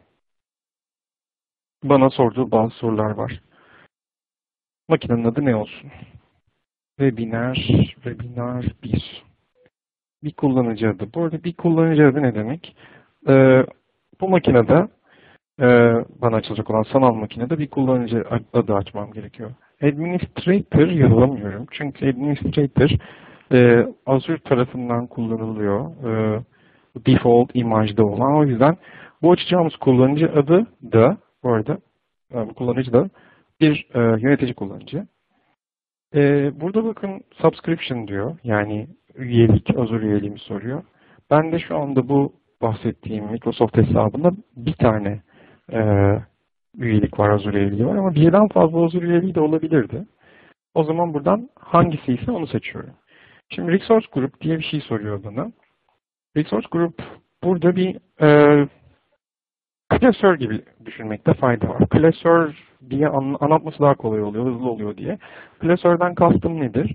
Bana sorduğu bazı sorular var. Makinenin adı ne olsun? Webinar 1. Bir kullanıcı adı. Bu arada bir kullanıcı adı ne demek? Bu makinede bana açılacak olan sanal makinede bir kullanıcı adı açmam gerekiyor. Administrator yazamıyorum. Çünkü Administrator Azure tarafından kullanılıyor. Default imajda olan. O yüzden bu açacağımız kullanıcı adı da bu arada kullanıcı da bir yönetici kullanıcı. Burada bakın subscription diyor. Yani üyelik, Azure üyeliğimi soruyor. Ben de şu anda bu bahsettiğim Microsoft hesabında bir tane üyelik var, Azure üyeliği var ama birden fazla Azure üyeliği de olabilirdi. O zaman buradan hangisi ise onu seçiyorum. Şimdi Resource Group diye bir şey soruyor bana. Resource Group burada bir klasör gibi düşünmekte fayda var. Klasör diye anlatması daha kolay oluyor, hızlı oluyor diye. Klasörden kastım nedir?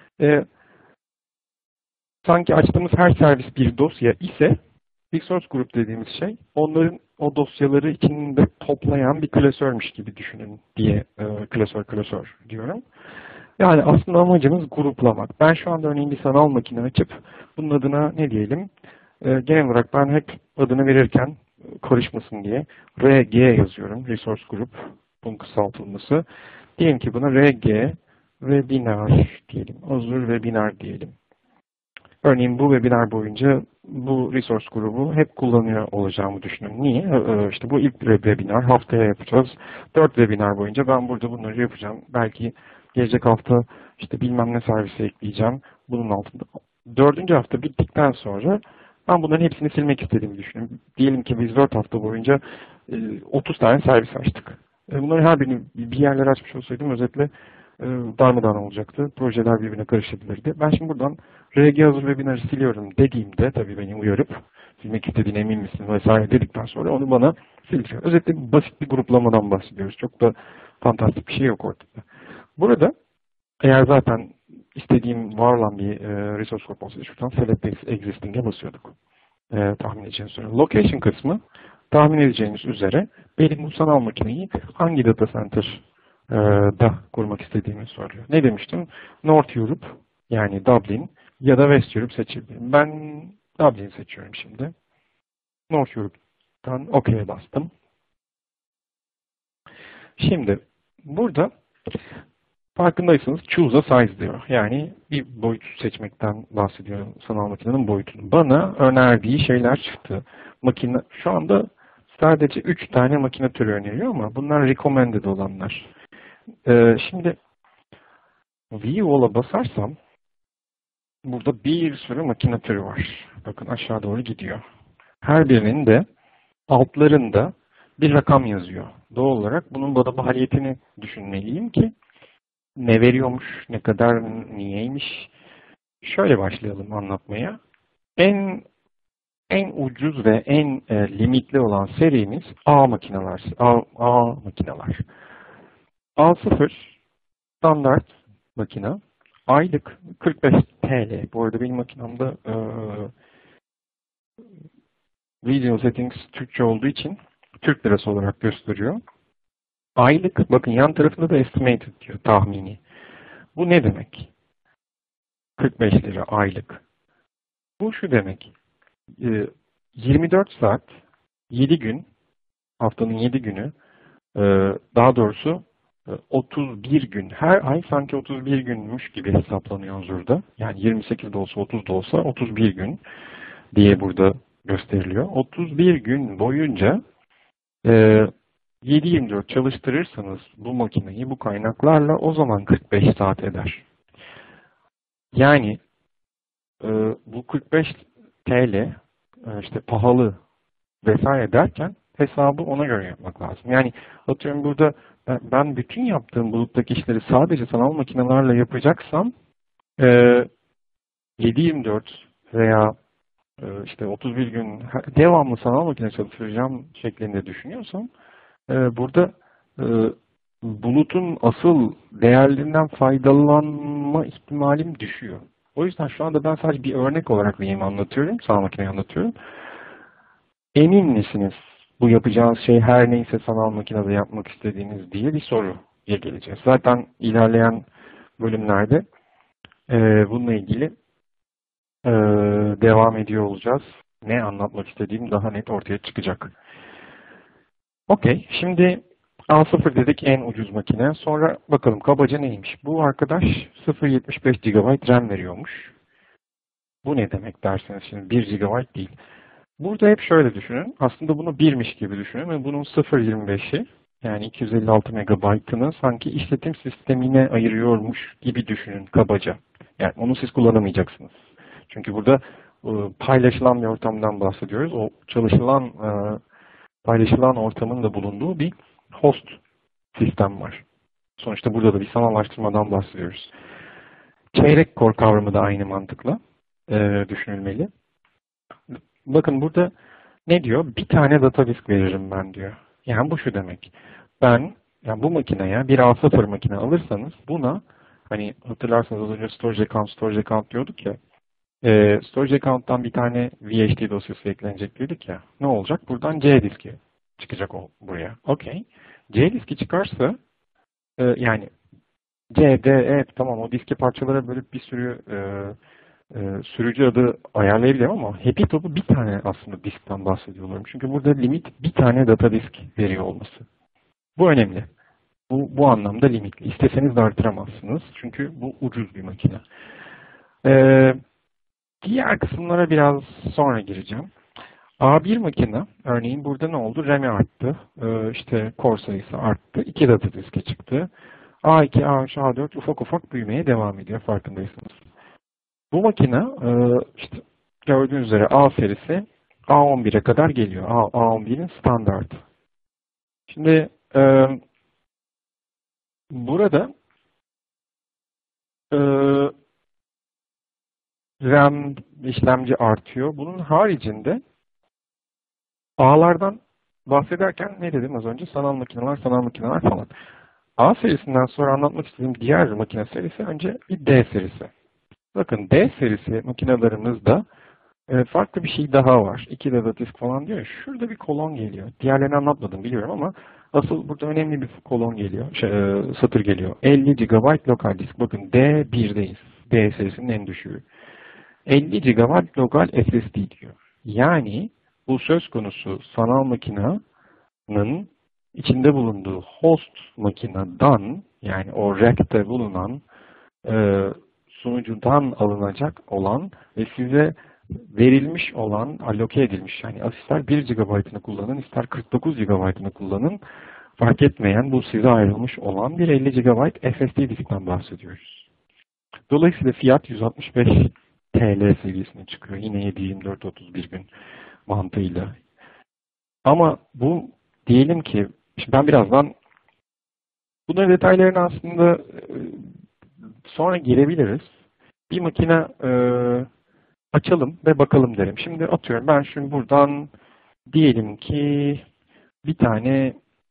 Sanki açtığımız her servis bir dosya ise Resource Group dediğimiz şey onların o dosyaları içinde toplayan bir klasörmüş gibi düşünün diye klasör diyorum. Yani aslında amacımız gruplamak. Ben şu anda örneğin bir sanal makine açıp bunun adına ne diyelim? Genel olarak ben hep adını verirken karışmasın diye RG yazıyorum. Resource Group, bunun kısaltılması. Diyelim ki buna RG Webinar diyelim. Azure Webinar diyelim. Örneğin bu webinar boyunca bu resource grubu hep kullanıyor olacağımı düşünüyorum. Niye? İşte bu ilk webinar haftaya yapacağız. 4 webinar boyunca ben burada bunları yapacağım. Belki gelecek hafta işte bilmem ne servisi ekleyeceğim. Bunun altında. 4. hafta bittikten sonra ben bunların hepsini silmek istediğimi düşünüyorum. Diyelim ki biz 4 hafta boyunca 30 tane servis açtık. Bunların her birini bir yerlere açmış olsaydım özetle darmadağın olacaktı. Projeler birbirine karışabilirdi. Ben şimdi buradan RG hazır webinar'ı siliyorum dediğimde tabii beni uyarıp silmek istediğine emin misin vesaire dedikten sonra onu bana sildiriyor. Özetle basit bir gruplamadan bahsediyoruz. Çok da fantastik bir şey yok ortada. Burada eğer zaten istediğim var olan bir resource group olsaydı şuradan select existing'e basıyorduk. Tahmin edeceğiniz üzere. Location kısmı tahmin edeceğiniz üzere benim bu sanal makineyi hangi data center da kurmak istediğimi soruyor. Ne demiştim? North Europe yani Dublin ya da West Europe seçebilirim. Ben Dublin seçiyorum şimdi. North Europe'dan OK'ye bastım. Şimdi burada farkındaysanız choose a size diyor. Yani bir boyut seçmekten bahsediyor sanal makinenin boyutunu. Bana önerdiği şeyler çıktı. Makine şu anda sadece 3 tane makine türü öneriyor ama bunlar recommended olanlar. Şimdi View All'a basarsam burada bir sürü makine türü var. Bakın aşağı doğru gidiyor. Her birinin de altlarında bir rakam yazıyor. Doğal olarak bunun bana maliyetini düşünmeliyim ki ne veriyormuş, ne kadar, niyeymiş. Şöyle başlayalım anlatmaya. En ucuz ve en limitli olan serimiz A makineler. A makineler. A0 standart makine. Aylık 45 TL. Bu arada benim makinamda Video Settings Türkçe olduğu için Türk lirası olarak gösteriyor. Aylık, bakın yan tarafında da estimated diyor, tahmini. Bu ne demek? 45 lira aylık. Bu şu demek. 24 saat, 7 gün, haftanın 7 günü, daha doğrusu 31 gün. Her ay sanki 31 günmüş gibi hesaplanıyor Azur'da. Yani 28 de olsa 30 da olsa 31 gün diye burada gösteriliyor. 31 gün boyunca 7/24 çalıştırırsanız bu makineyi bu kaynaklarla o zaman 45 saat eder. Yani bu 45 TL işte pahalı vesaire derken hesabı ona göre yapmak lazım. Yani atıyorum burada ben bütün yaptığım buluttaki işleri sadece sanal makinelerle yapacaksam 7/24 veya işte 31 gün devamlı sanal makine çalıştıracağım şeklinde düşünüyorsam burada bulutun asıl değerlerinden faydalanma ihtimalim düşüyor. O yüzden şu anda ben sadece bir örnek olarak neyimi anlatıyorum, sanal makineyi anlatıyorum. Emin misiniz bu yapacağınız şey her neyse sanal makinede yapmak istediğiniz diye bir soruya geleceğiz. Zaten ilerleyen bölümlerde bununla ilgili devam ediyor olacağız. Ne anlatmak istediğim daha net ortaya çıkacak. Okey, şimdi A0 dedik en ucuz makine. Sonra bakalım kabaca neymiş? Bu arkadaş 0.75 GB RAM veriyormuş. Bu ne demek derseniz şimdi 1 GB değil. Burada hep şöyle düşünün. Aslında bunu 1'miş gibi düşünün ve bunun 0.25'i yani 256 MB'ını sanki işletim sistemine ayırıyormuş gibi düşünün kabaca. Yani onu siz kullanamayacaksınız. Çünkü burada paylaşılan bir ortamdan bahsediyoruz. O paylaşılan ortamın da bulunduğu bir host sistem var. Sonuçta burada da bir sanallaştırmadan bahsediyoruz. Çeyrek core kavramı da aynı mantıkla düşünülmeli. Bakın burada ne diyor? Bir tane data disk veririm ben diyor. Yani bu şu demek. Ben yani bu makineye bir A0 makine alırsanız buna hani hatırlarsanız az önce storage account diyorduk ya. Storage account'tan bir tane VHD dosyası eklenecek dedik ya. Ne olacak? Buradan C diski çıkacak buraya. Okey. C diski çıkarsa yani C, D, E tamam o diski parçalara bölüp bir sürü sürücü adı ayarlayabilirim ama happy top'u bir tane aslında diskten bahsediyorum. Çünkü burada limit bir tane data disk veriyor olması. Bu önemli. Bu anlamda limitli. İsteseniz de artıramazsınız. Çünkü bu ucuz bir makine. Diğer kısımlara biraz sonra gireceğim. A1 makine, örneğin burada ne oldu? RAM'i arttı. İşte core sayısı arttı. 2 data diske çıktı. A2, A3, A4 ufak ufak büyümeye devam ediyor farkındaysanız. Bu makine işte gördüğünüz üzere A serisi A11'e kadar geliyor. A11'in standart. Şimdi burada e, RAM işlemci artıyor. Bunun haricinde A'lardan bahsederken ne dedim az önce? Sanal makineler falan. A serisinden sonra anlatmak istediğim diğer makine serisi önce bir D serisi. Bakın D serisi makinelerimizde farklı bir şey daha var. 2 data disk falan diyor ya. Şurada bir kolon geliyor. Diğerlerini anlatmadım biliyorum ama asıl burada önemli bir kolon geliyor. Satır geliyor. 50 GB lokal disk. Bakın D1'deyiz. D serisinin en düşüğü. 50 GB lokal SSD diyor. Yani bu söz konusu sanal makinenin içinde bulunduğu host makineden, yani o rack'te bulunan sunucudan alınacak olan ve size verilmiş olan, aloke edilmiş, yani ister 1 GB'ını kullanın, ister 49 GB'ını kullanın, fark etmeyen bu size ayrılmış olan bir 50 GB SSD diskten bahsediyoruz. Dolayısıyla fiyat 165 TL seviyesine çıkıyor. Yine 7-24-31 gün mantığıyla. Ama bu diyelim ki, şimdi ben birazdan bunların detaylarını aslında sonra girebiliriz. Bir makine açalım ve bakalım derim. Şimdi atıyorum ben şimdi buradan diyelim ki bir tane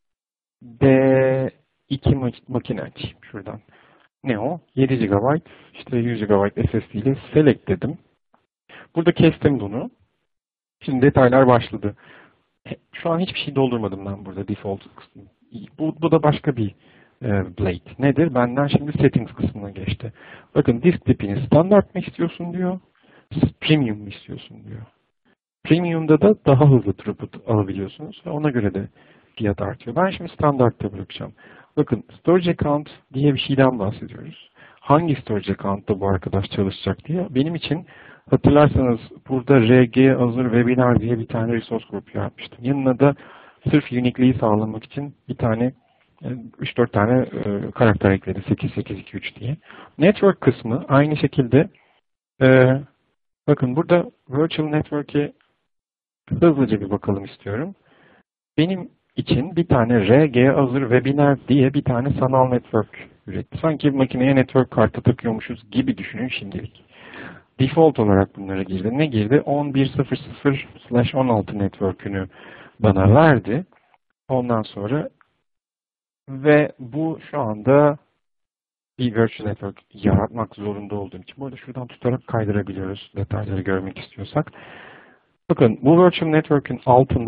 D2 makine açayım şuradan. Ne o? 7 GB, işte 100 GB SSD ile select dedim. Burada kestim bunu. Şimdi detaylar başladı. Şu an hiçbir şey doldurmadım ben burada default kısmı. Bu da başka bir blade. Nedir? Benden şimdi settings kısmına geçti. Bakın disk tipini standart mı istiyorsun diyor. Premium mu istiyorsun diyor. Premium'da da daha hızlı throughput alabiliyorsunuz ve ona göre de fiyat artıyor. Ben şimdi standartta bırakacağım. Bakın storage account diye bir şeyden bahsediyoruz. Hangi storage account'ta bu arkadaş çalışacak diye. Benim için hatırlarsanız burada RG Azure Webinar diye bir tane resource group yapmıştım. Yanına da sırf unique'liği sağlamak için bir tane 3-4 tane karakter ekledi. 8823 diye. Network kısmı aynı şekilde bakın burada Virtual Network'e hızlıca bir bakalım istiyorum. Benim için bir tane RG Azure Webinar diye bir tane sanal network üretti. Sanki makineye network kartı takıyormuşuz gibi düşünün şimdilik. Default olarak bunlara girdi. Ne girdi? 11.00/16 network'ünü bana verdi. Ondan sonra ve bu şu anda bir virtual network yaratmak zorunda olduğum için. Bu arada şuradan tutarak kaydırabiliyoruz detayları görmek istiyorsak. Bakın bu Virtual Network'ün altında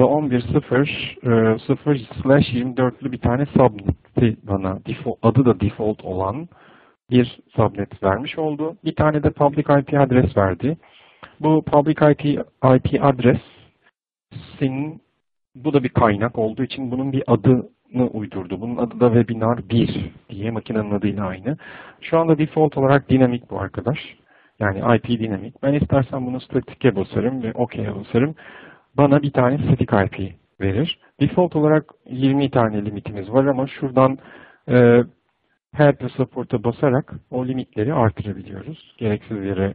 11.0/24'lü bir tane subnet'i bana adı da default olan bir subnet vermiş oldu. Bir tane de public IP adres verdi. Bu public IP adresin bu da bir kaynak olduğu için bunun bir adını uydurdu. Bunun adı da Webinar 1 diye makinenin adıyla aynı. Şu anda default olarak dinamik bu arkadaş. Yani IP dinamik. Ben istersen bunu static'e basarım ve OK'ye basarım. Bana bir tane static IP verir. Default olarak 20 tane limitimiz var ama şuradan help ve support'a basarak o limitleri artırabiliyoruz. Gereksiz yere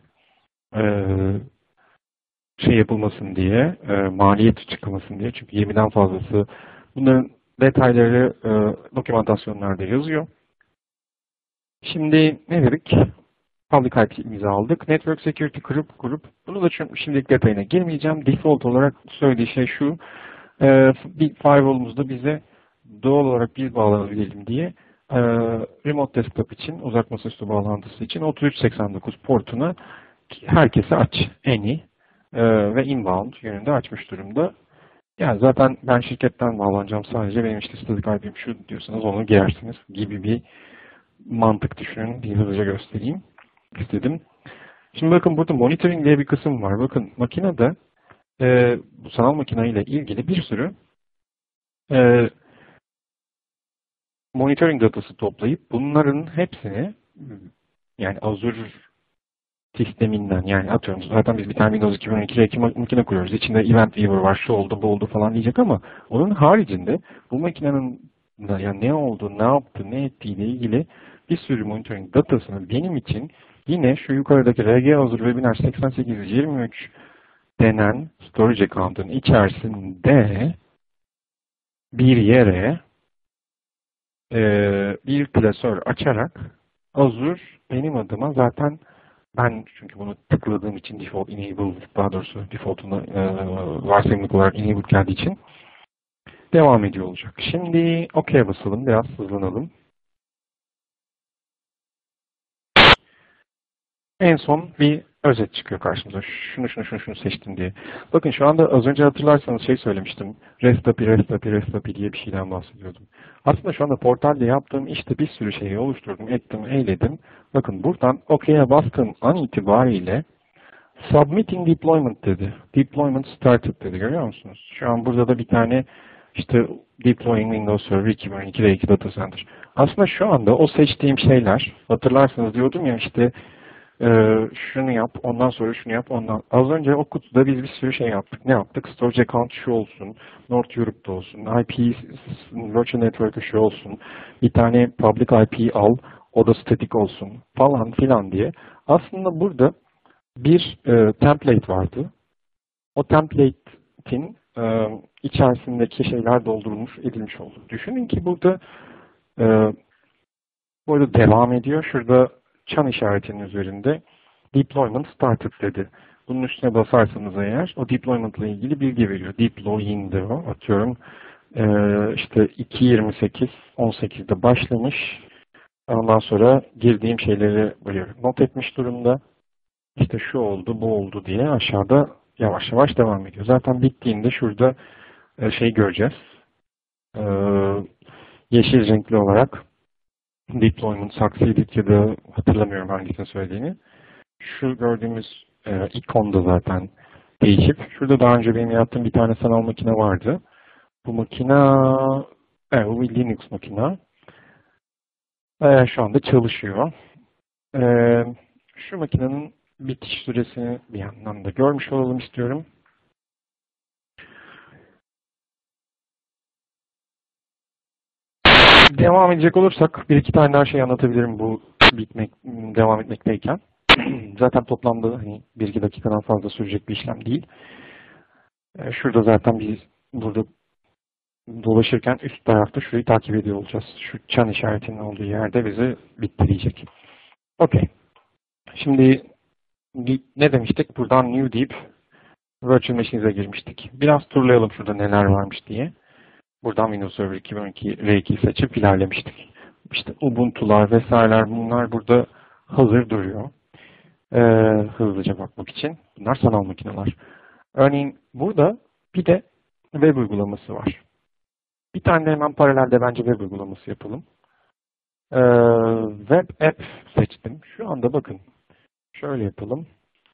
şey yapılmasın diye, maliyet çıkmasın diye. Çünkü 20'den fazlası. Bunların detayları dokümantasyonlarda yazıyor. Şimdi ne dedik? Public IP'mizi aldık. Network Security kurup bunu da şimdilik detayına girmeyeceğim. Default olarak söylediği şey şu. Bir firewall'umuzda bize doğal olarak biz bağlanabilelim diye remote desktop için, uzak masaüstü bağlantısı için 3389 portunu herkese aç. Any ve inbound yönünde açmış durumda. Yani zaten ben şirketten bağlanacağım sadece benim işte static IP'm şu diyorsanız onu girersiniz gibi bir mantık düşünün. Bir hızlıca göstereyim istedim. Şimdi bakın burada monitoring diye bir kısım var. Bakın makinede bu sanal makineyle ilgili bir sürü monitoring datası toplayıp bunların hepsini yani Azure sisteminden, yani atıyorum zaten biz bir tane Windows 2012 R2 makine kuruyoruz. İçinde Event Viewer var, şu oldu, bu oldu falan diyecek ama onun haricinde bu makinenin da yani ne oldu, ne yaptı, ne ettiğiyle ilgili bir sürü monitoring datasını benim için yine şu yukarıdaki RG Azure Webinar 8823 denen storage account'un içerisinde bir yere bir klasör açarak Azure benim adıma zaten ben çünkü bunu tıkladığım için default enable, daha doğrusu default'una varsayımlık olarak enable geldiği için devam ediyor olacak. Şimdi OK'ye basalım, biraz hızlanalım. En son bir özet çıkıyor karşımıza. Şunu seçtim diye. Bakın şu anda az önce hatırlarsanız şey söylemiştim. REST API diye bir şeyden bahsediyordum. Aslında şu anda portalde yaptığım işte bir sürü şeyi oluşturdum, ettim, eyledim. Bakın buradan OK'ye bastığım an itibariyle Submitting Deployment dedi. Deployment Started dedi. Görüyor musunuz? Şu an burada da bir tane işte Deploying Windows Server 2012 R2 Data Center. Aslında şu anda o seçtiğim şeyler, hatırlarsanız diyordum ya işte şunu yap, ondan sonra şunu yap, ondan. Az önce o kutuda biz bir sürü şey yaptık. Ne yaptık? Storage account şu olsun, North Europe'da olsun, IP Virtual Network'ı şu olsun, bir tane public IP al, o da static olsun falan filan diye. Aslında burada bir template vardı. O template'in içerisindeki şeyler doldurulmuş, edilmiş oldu. Düşünün ki burada bu arada devam ediyor. Şurada çan işaretinin üzerinde deployment started dedi. Bunun üstüne basarsanız eğer o deployment ile ilgili bilgi veriyor. Deploying diyor. Atıyorum işte 2.28 18'de başlamış. Ondan sonra girdiğim şeyleri böyle not etmiş durumda. İşte şu oldu, bu oldu diye aşağıda yavaş yavaş devam ediyor. Zaten bittiğinde şurada şey göreceğiz. Yeşil renkli olarak deployment succeeded ya da hatırlamıyorum hangisini söylediğini. Şu gördüğümüz ikon da zaten değişip, şurada daha önce benim yaptığım bir tane sanal makine vardı. Bu makine, evet, bu bir Linux makine. Şu anda çalışıyor. Şu makinenin bitiş süresini bir yandan da görmüş olalım istiyorum. Devam edecek olursak bir iki tane daha şey anlatabilirim bu devam etmekteyken. Zaten toplamda hani 1-2 dakikadan fazla sürecek bir işlem değil. Şurada zaten biz burada dolaşırken üst tarafta şurayı takip ediyor olacağız. Şu çan işaretinin olduğu yerde bizi bitti. Okey. Şimdi ne demiştik? Buradan new deyip Virtual Machines'e girmiştik. Biraz turlayalım şurada neler varmış diye. Buradan Windows Server 2012 R2'yi seçip ilerlemiştik. İşte Ubuntu'lar vesaireler bunlar burada hazır duruyor. Hızlıca bakmak için. Bunlar sanal makineler. Örneğin burada bir de web uygulaması var. Bir tane de hemen paralelde bence web uygulaması yapalım. Web App seçtim. Şu anda bakın. Şöyle yapalım.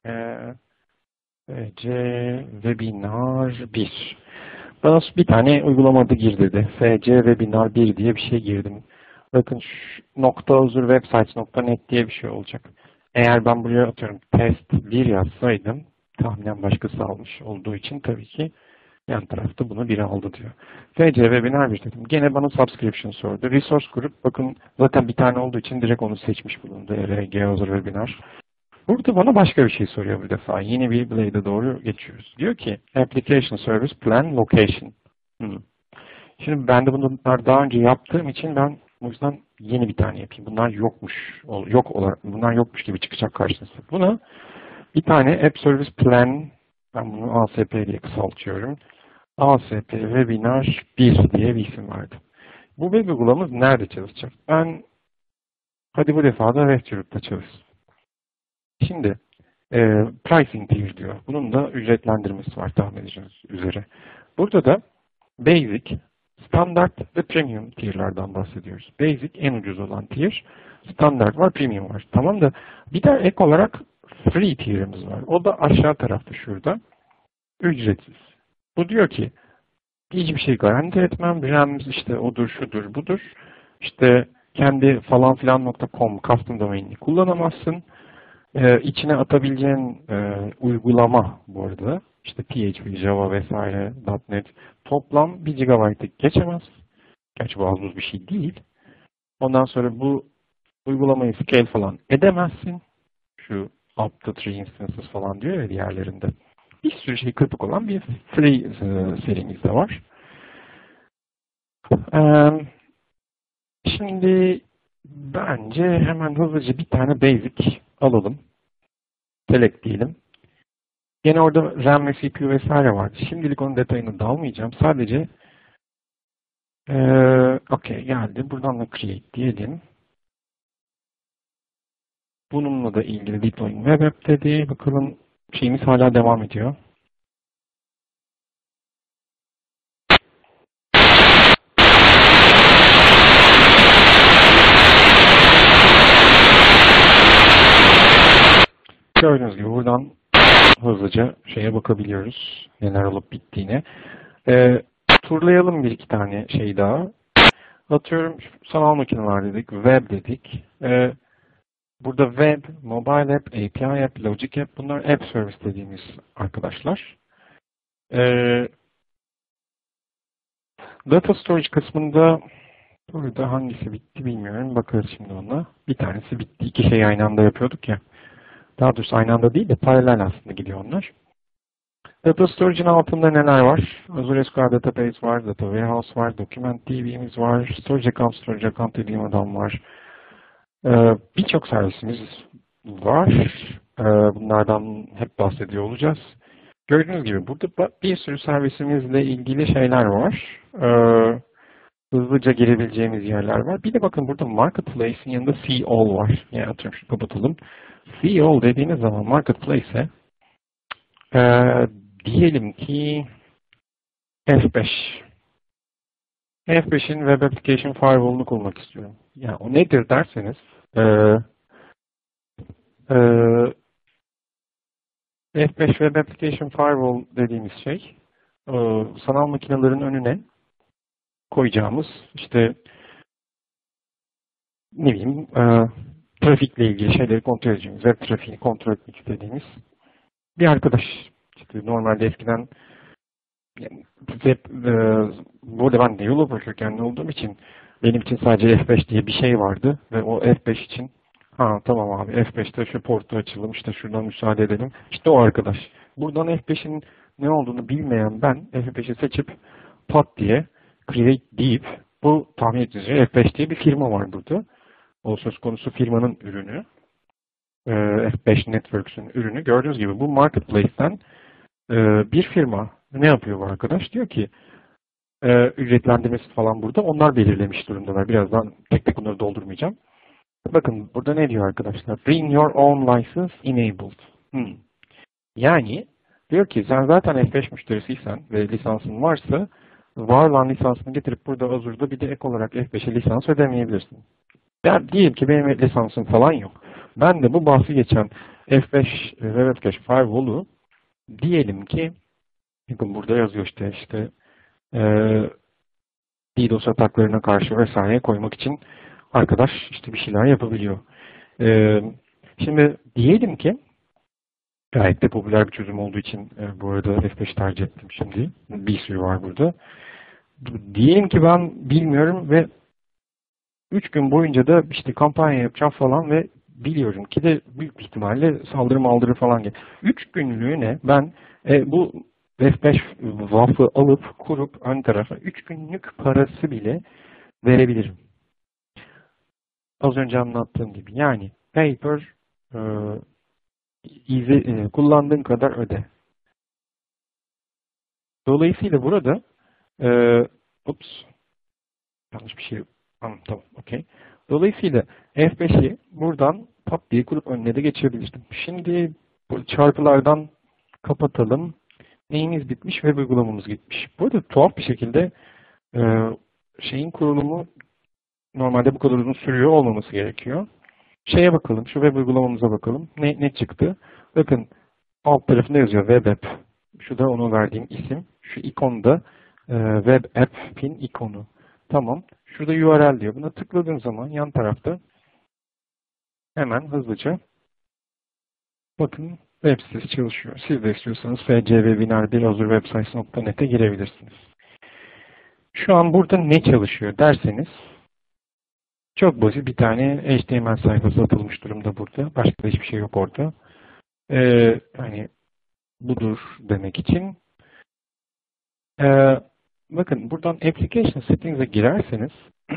FC Webinar 1. Bana bir tane uygulama adı gir dedi. FC Webinar 1 diye bir şey girdim. Bakın .azurewebsites.net diye bir şey olacak. Eğer ben buraya atıyorum test 1 yazsaydım, tahminen başkası almış olduğu için tabii ki yan tarafta bunu biri aldı diyor. FC Webinar 1 dedim. Gene bana subscription sordu. Resource Group, bakın zaten bir tane olduğu için direkt onu seçmiş bulundu. RG Azure Webinar. Burada bana başka bir şey soruyor bu defa. Yeni bir blade'e doğru geçiyoruz. Diyor ki Application Service Plan Location. Şimdi ben de bunlar daha önce yaptığım için ben o yüzden yeni bir tane yapayım. Bunlar yokmuş. Bunlar yokmuş gibi çıkacak karşınıza. Buna bir tane App Service Plan, ben bunu ASP diye kısaltıyorum. ASP Webinar 1 diye bir isim vardı. Bu web uygulamamız nerede çalışacak? Hadi bu defa da REST çalışsın. Şimdi pricing tier diyor. Bunun da ücretlendirmesi var tahmin edeceğiniz üzere. Burada da basic, standart ve premium tier'lardan bahsediyoruz. Basic en ucuz olan tier, standart var, premium var. Tamam da bir de ek olarak free tier'imiz var. O da aşağı tarafta şurada. Ücretsiz. Bu diyor ki hiçbir şey garanti etmem. RAM'imiz işte odur, şudur, budur. İşte kendi falanfilan.com custom domainini kullanamazsın. içine atabileceğin uygulama bu arada, işte PHP, Java vesaire, .NET toplam 1 GB'ı geçemez. Gerçi bu az buz bir şey değil. Ondan sonra bu uygulamayı scale falan edemezsin. Şu up to 3 instances falan diyor ya diğerlerinde. Bir sürü şey kırpık olan bir free serimiz de var. Şimdi bence hemen hızlıca bir tane basic alalım. Select diyelim. Gene orada RAM ve CPU vesaire vardı. Şimdilik onun detayını dalmayacağım. Sadece okey geldi. Buradan da create diyelim. Bununla da ilgili deploying web app dedi. Bakalım şeyimiz hala devam ediyor. Gördüğünüz gibi buradan hızlıca şeye bakabiliyoruz. Neler olup bittiğine. Turlayalım bir iki tane şey daha. Atıyorum sanal makineler dedik, web dedik. Burada web, mobile app, API app, logic app bunlar app service dediğimiz arkadaşlar. Data storage kısmında burada hangisi bitti bilmiyorum. Bakarız şimdi ona. Bir tanesi bitti. İki şeyi aynı anda yapıyorduk ya. Daha doğrusu aynı anda değil de paralel aslında gidiyor onlar. Data Storage'in altında neler var? Azure SQL Database var, Data Warehouse var, Document DB'miz var, Storage Account dediğim adam var. Birçok servisimiz var. Bunlardan hep bahsediyor olacağız. Gördüğünüz gibi burada bir sürü servisimizle ilgili şeyler var. Hızlıca girebileceğimiz yerler var. Bir de bakın burada Marketplace'in yanında See All var. Yani atıyorum şu kapatalım. See All dediğiniz zaman Marketplace'e diyelim ki F5. F5'in Web Application Firewall'unu kurmak istiyorum. Yani o nedir derseniz F5 Web Application Firewall dediğimiz şey sanal makinelerin önüne koyacağımız işte ne bileyim trafikle ilgili şeyleri kontrol edeceğimiz, web trafiğini kontrol etmek istediğimiz bir arkadaş. İşte normalde eskiden yani, burada ben developer kökenli olduğum için benim için sadece F5 diye bir şey vardı ve o F5 için tamam abi F5'te şu portu açalım işte şuradan müsaade edelim. İşte o arkadaş. Buradan F5'in ne olduğunu bilmeyen ben F5'i seçip pat diye create deyip bu tahmin edici F5 diye bir firma var burada. O söz konusu firmanın ürünü. F5 Networks'ün ürünü. Gördüğünüz gibi bu marketplace'ten bir firma ne yapıyor bu arkadaş? Diyor ki ücretlendirmesi falan burada. Onlar belirlemiş durumdalar. Birazdan tek tek bunları doldurmayacağım. Bakın burada ne diyor arkadaşlar? Bring your own license enabled. Yani diyor ki sen zaten F5 müşterisiysen ve lisansın varsa var olan lisansını getirip burada Azure'da bir de ek olarak F5'e lisans ödemeyebilirsin. Ben diyelim ki benim lisansım falan yok. Ben de bu bahsi geçen F5 Web Application Firewall'u diyelim ki bakın burada yazıyor işte DDoS ataklarına karşı vesaire koymak için arkadaş işte bir şeyler yapabiliyor. Şimdi diyelim ki gayet de popüler bir çözüm olduğu için bu arada F5 tercih ettim şimdi. Bir sürü var burada. Diyelim ki ben bilmiyorum ve 3 gün boyunca da işte kampanya yapacağım falan ve biliyorum ki de büyük bir ihtimalle saldırı maldırı falan gelir. 3 günlüğüne ben bu F5 WAF'ı alıp kurup ön tarafa 3 günlük parası bile verebilirim. Az önce anlattığım gibi. Yani pay per kullandığın kadar öde. Dolayısıyla burada yanlış bir şey tamam okey. Dolayısıyla F5'i buradan pat diye kurup önüne de geçebilirdim. Şimdi bu çarpılardan kapatalım. Neyimiz bitmiş? Web uygulamamız gitmiş. Bu arada tuhaf bir şekilde şeyin kurulumu normalde bu kadar uzun sürüyor olmaması gerekiyor. Şeye bakalım, şu web uygulamamıza bakalım. Ne çıktı? Bakın alt tarafında yazıyor web app. Şu da onun verdiğim isim. Şu ikon da web app'in ikonu. Tamam. Şurada URL diyor. Buna tıkladığım zaman yan tarafta hemen hızlıca Bakın web sitesi çalışıyor. Siz de istiyorsanız fcwebinar1azurwebsites.net'e girebilirsiniz. Şu an burada ne çalışıyor derseniz çok basit bir tane HTML sayfası atılmış durumda burada. Başka hiçbir şey yok orada. Hani budur demek için. Bakın buradan Application Settings'e girerseniz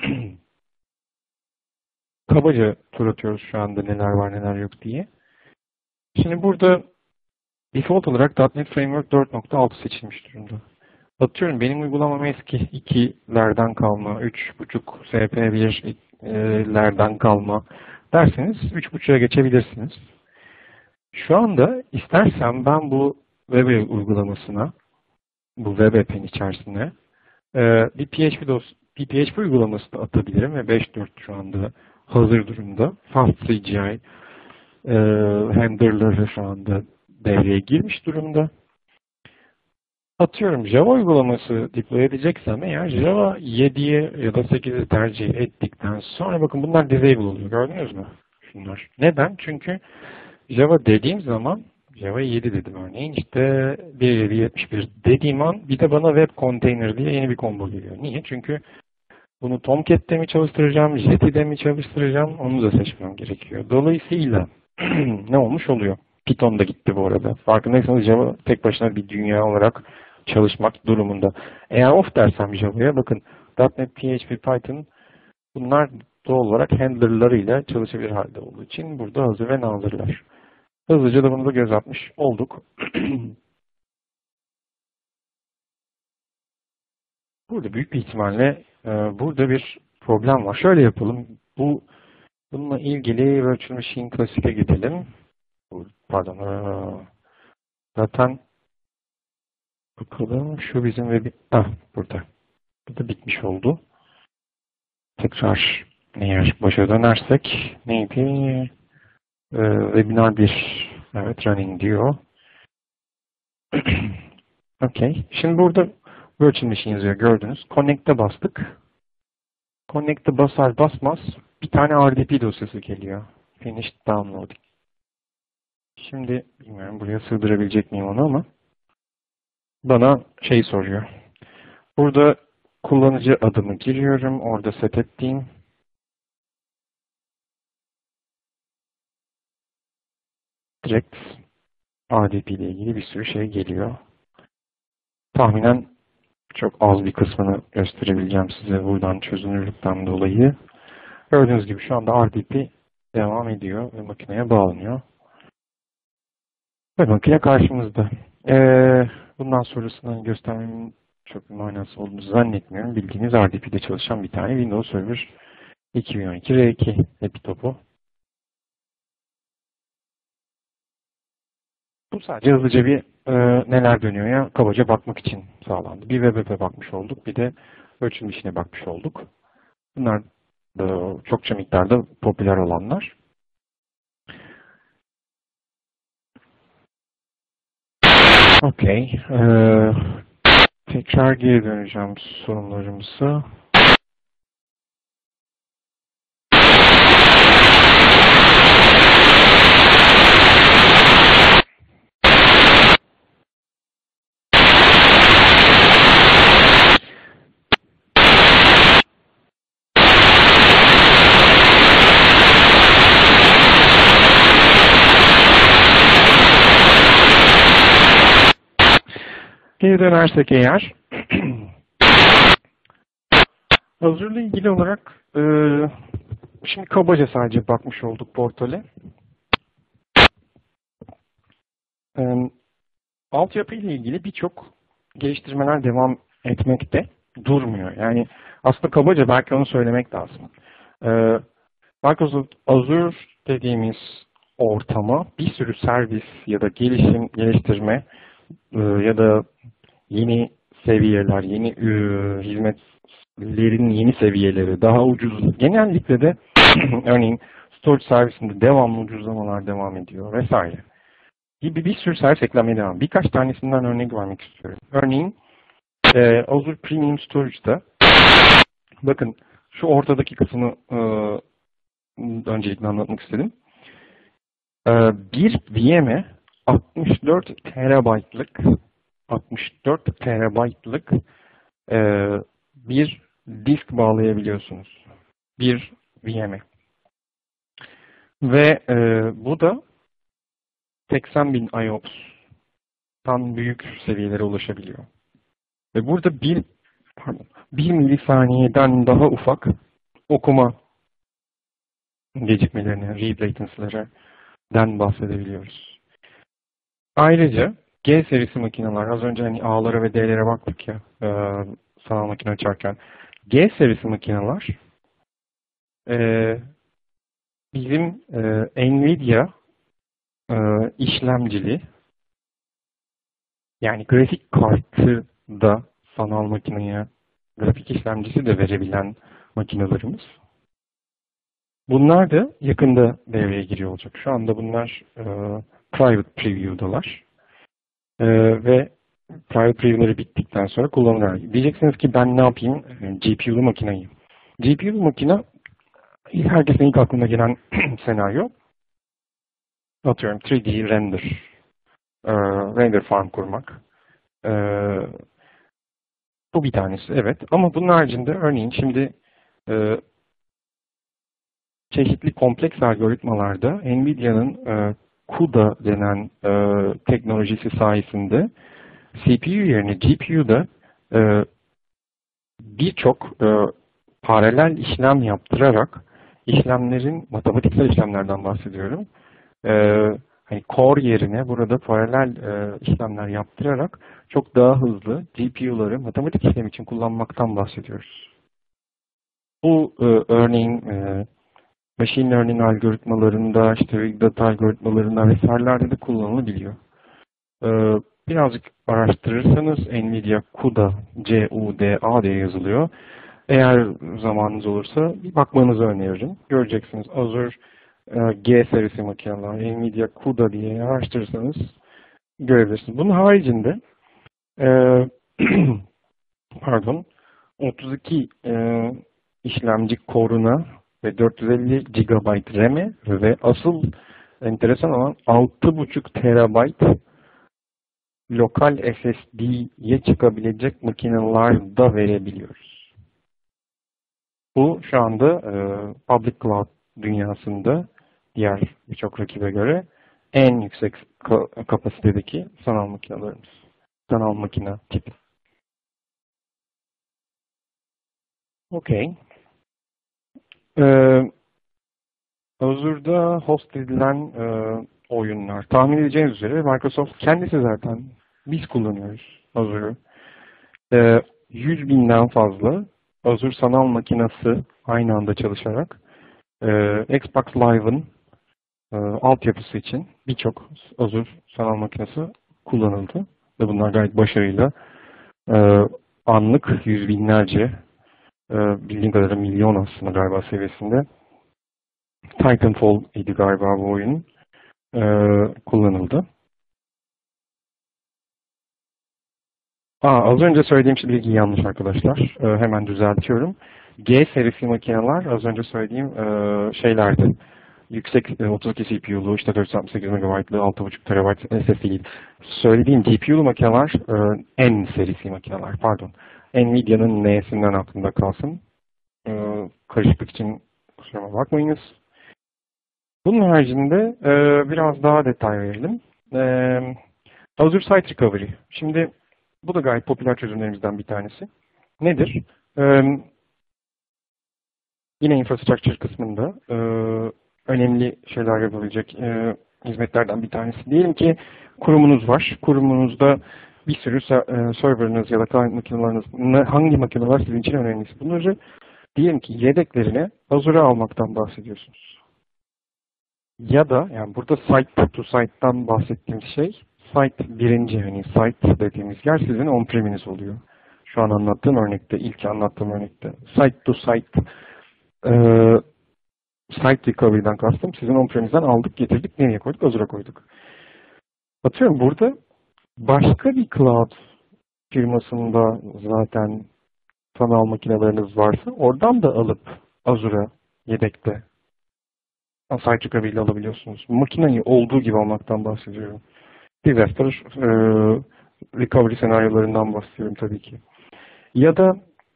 kabaca tur atıyoruz şu anda neler var neler yok diye. Şimdi burada default olarak .NET Framework 4.6 seçilmiş durumda. Atıyorum benim uygulamam eski 2'lerden kalma, 3.5 SP1'lerden kalma derseniz 3.5'a geçebilirsiniz. Şu anda istersem ben bu web uygulamasına, bu web app'in içerisine bir PHP uygulaması da atabilirim ve 5.4 şu anda hazır durumda. Fast CGI handler'ları şu anda devreye girmiş durumda. Atıyorum Java uygulaması deploy edeceksem eğer Java 7'yi ya da 8'i tercih ettikten sonra bakın bunlar disable oluyor. Gördünüz mü? Şunlar. Neden? Çünkü Java dediğim zaman Java 7 dedim örneğin işte 1.7.71 dediğim an bir de bana web container diye yeni bir combo geliyor. Niye? Çünkü bunu Tomcat'te mi çalıştıracağım, Jet'de mi çalıştıracağım onu da seçmem gerekiyor. Dolayısıyla ne olmuş oluyor? Python da gitti bu arada. Farkındaysanız Java tek başına bir dünya olarak çalışmak durumunda. Eğer off dersem Java'ya bakın .NET, PHP, Python bunlar doğal olarak handler'larıyla çalışabilir halde olduğu için burada hazır ve nazırlar. Hızlıca da bunu da göz atmış olduk. Burada büyük bir ihtimalle burada bir problem var. Şöyle yapalım. Bununla ilgili Virtual Machine Classic'e gidelim. Pardon. Zaten bakalım şu bizim burada. Bu da bitmiş oldu. Tekrar eğer başa dönersek neydi? Webinar 1 evet running diyor. Okay. Şimdi burada Virtual Machine yazıyor gördünüz. Connect'e bastık. Connect'e basar basmaz bir tane RDP dosyası geliyor. Finished downloading. Şimdi bilmiyorum buraya sığdırabilecek miyim onu ama bana şey soruyor. Burada kullanıcı adımı giriyorum. Orada set ettiğim direkt RDP ile ilgili bir sürü şey geliyor. Tahminen çok az bir kısmını gösterebileceğim size buradan çözünürlükten dolayı. Gördüğünüz gibi şu anda RDP devam ediyor ve makineye bağlanıyor. Ve makine karşımızda. Bundan sonrasını göstermemin çok bir manası olduğunu zannetmiyorum. Bildiğiniz RDP'de çalışan bir tane Windows Server 2012 R2 laptopu. Bu sadece hızlıca bir neler dönüyor ya kabaca bakmak için sağlandı. Bir web app'e bakmış olduk, bir de Virtual Machine'e bakmış olduk. Bunlar da çokça miktarda popüler olanlar. Okey. Tekrar geri döneceğim sorunlarımıza. Geri dönersek eğer Azure'la ilgili olarak şimdi kabaca sadece bakmış olduk portale. Altyapı ile ilgili birçok geliştirmeler devam etmekte durmuyor. Yani aslında kabaca belki onu söylemek lazım. Microsoft Azure dediğimiz ortama bir sürü servis ya da geliştirme ya da yeni seviyeler, yeni hizmetlerin yeni seviyeleri, daha ucuz, genellikle de örneğin storage servisinde devamlı ucuzlamalar devam ediyor vesaire. Gibi bir sürü servis eklemeye devam. Birkaç tanesinden örnek vermek istiyorum. Örneğin Azure Premium Storage'da bakın şu ortadaki kısmı öncelikle anlatmak istedim. Bir VM'e 64 terabaytlık bir disk bağlayabiliyorsunuz. Bir VM'e. Ve bu da 80.000 IOPS'tan büyük seviyelere ulaşabiliyor. Ve burada 1 milisaniyeden daha ufak okuma gecikmelerine, read latency'lerden bahsedebiliyoruz. Ayrıca G serisi makineler, az önce hani A'lara ve D'lere baktık ya sanal makine açarken. G serisi makineler bizim Nvidia işlemcili, yani grafik kartı da sanal makineye grafik işlemcisi de verebilen makinelerimiz. Bunlar da yakında devreye giriyor olacak. Şu anda bunlar private preview'dalar. Ve private preview'ları bittikten sonra kullanılır. Diyeceksiniz ki ben ne yapayım? GPU'lu makineyi. GPU'lu makine herkesin ilk aklına gelen senaryo, atıyorum 3D render farm kurmak. Bu bir tanesi, evet. Ama bunun haricinde örneğin şimdi çeşitli kompleks algoritmalarda Nvidia'nın CUDA denen teknolojisi sayesinde CPU yerine GPU'da birçok paralel işlem yaptırarak işlemlerin, matematiksel işlemlerden bahsediyorum. Hani core yerine burada paralel işlemler yaptırarak çok daha hızlı GPU'ları matematik işlem için kullanmaktan bahsediyoruz. Bu örneğin machine learning algoritmalarında, işte big data algoritmalarında vesairelerde de kullanılabiliyor. Birazcık araştırırsanız Nvidia CUDA, C-U-D-A diye yazılıyor. Eğer zamanınız olursa bir bakmanızı öneririm. Göreceksiniz Azure G serisi makineler, Nvidia CUDA diye araştırırsanız görebilirsiniz. Bunun haricinde pardon 32 işlemci core'una ve 450 GB RAM'e ve asıl enteresan olan 6,5 TB lokal SSD'ye çıkabilecek makineler da verebiliyoruz. Bu şu anda public cloud dünyasında diğer birçok rakibe göre en yüksek kapasitedeki sanal makinelerimiz. Sanal makine tipi. Okay. Azure'da host edilen oyunlar. Tahmin edeceğiniz üzere Microsoft kendisi zaten biz kullanıyoruz Azure'u. 100.000'den fazla Azure sanal makinesi aynı anda çalışarak Xbox Live'ın altyapısı için birçok Azure sanal makinesi kullanıldı. Ve bunlar gayet başarıyla anlık yüz binlerce, bildiğim kadarıyla milyon aslında galiba seviyesinde Titanfall idi galiba bu oyun kullanıldı. Az önce söylediğim bilgi yanlış arkadaşlar. Hemen düzeltiyorum. G serisi makineler az önce söylediğim şeylerdi. Yüksek 32 CPU'lu, işte 468 MB'lı, 6,5 TB SSD'li. Söylediğim GPU'lu makineler N serisi makineler, pardon. Nvidia'nın N'sinden aklımda kalsın. Karışıklık için kusuruma bakmayınız. Bunun haricinde biraz daha detay verelim. Azure Site Recovery. Şimdi bu da gayet popüler çözümlerimizden bir tanesi. Nedir? Yine infrastructure kısmında önemli şeyler yapabilecek hizmetlerden bir tanesi. Diyelim ki kurumunuz var. Kurumunuzda bir sürü serverınız ya da client makineleriniz, hangi makineler sizin için önemlisi? Bunları diyelim ki yedeklerine Azure'a almaktan bahsediyorsunuz. Ya da yani burada site to site'dan bahsettiğim şey site birinci, hani site dediğimiz yer sizin on-preminiz oluyor. Şu an anlattığım örnekte, ilk anlattığım örnekte. Site to site site recovery'den kastım sizin on-premise'den aldık, getirdik, nereye koyduk? Azure'a koyduk. Atıyorum burada başka bir cloud firmasında zaten sanal makineleriniz varsa oradan da alıp Azure'a yedekte sidekick'a bile alabiliyorsunuz. Makineyi olduğu gibi olmaktan bahsediyorum. Disaster recovery senaryolarından bahsediyorum tabii ki. Ya da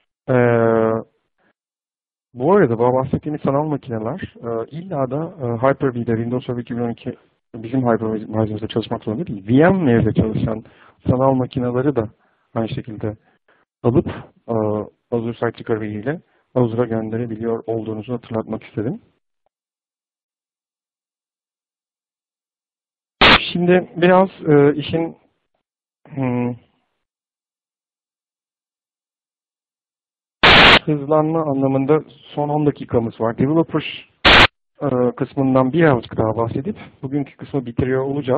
bu arada bu bahsettiğimiz sanal makineler illa da Hyper-V'de Windows Server 2012 bizim hypervisor'da çalışmak zorunda değil. VMware'de çalışan sanal makineleri de aynı şekilde alıp Azure Site Recovery ile Azure'a gönderebiliyor olduğunuzu hatırlatmak istedim. Şimdi biraz işin hızlanma anlamında son 10 dakikamız var. Developer kısmından birazcık daha bahsedip bugünkü kısmı bitiriyor olacağız.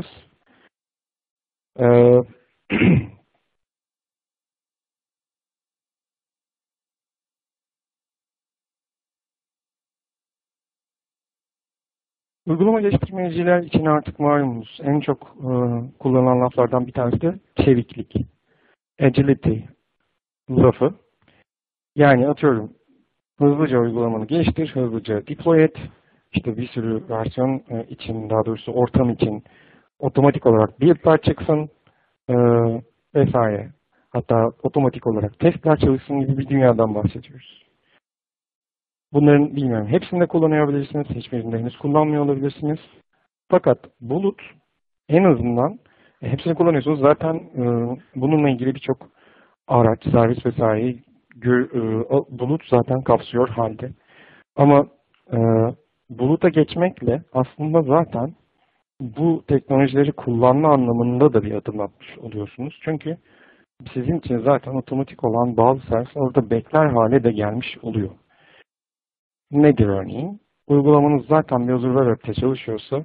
Uygulama geliştirmeciler için artık malumunuz en çok kullanılan laflardan bir tanesi de çeviklik, agility lafı. Yani atıyorum hızlıca uygulamanı geliştir, hızlıca deploy et, işte bir sürü versiyon için, daha doğrusu ortam için otomatik olarak build'lar çıksın vesaire. Hatta otomatik olarak testler çalışsın gibi bir dünyadan bahsediyoruz. Bunların bilmiyorum hepsini de kullanabilirsiniz, hiçbirinde henüz kullanmıyor olabilirsiniz. Fakat bulut en azından hepsini kullanıyorsunuz. Zaten bununla ilgili birçok araç, servis vesaire bulut zaten kapsıyor halde. Ama buluta geçmekle aslında zaten bu teknolojileri kullanma anlamında da bir adım atmış oluyorsunuz. Çünkü sizin için zaten otomatik olan bazı servisler orada bekler hale de gelmiş oluyor. Nedir örneğin? Uygulamanız zaten bir Azure Web App'te çalışıyorsa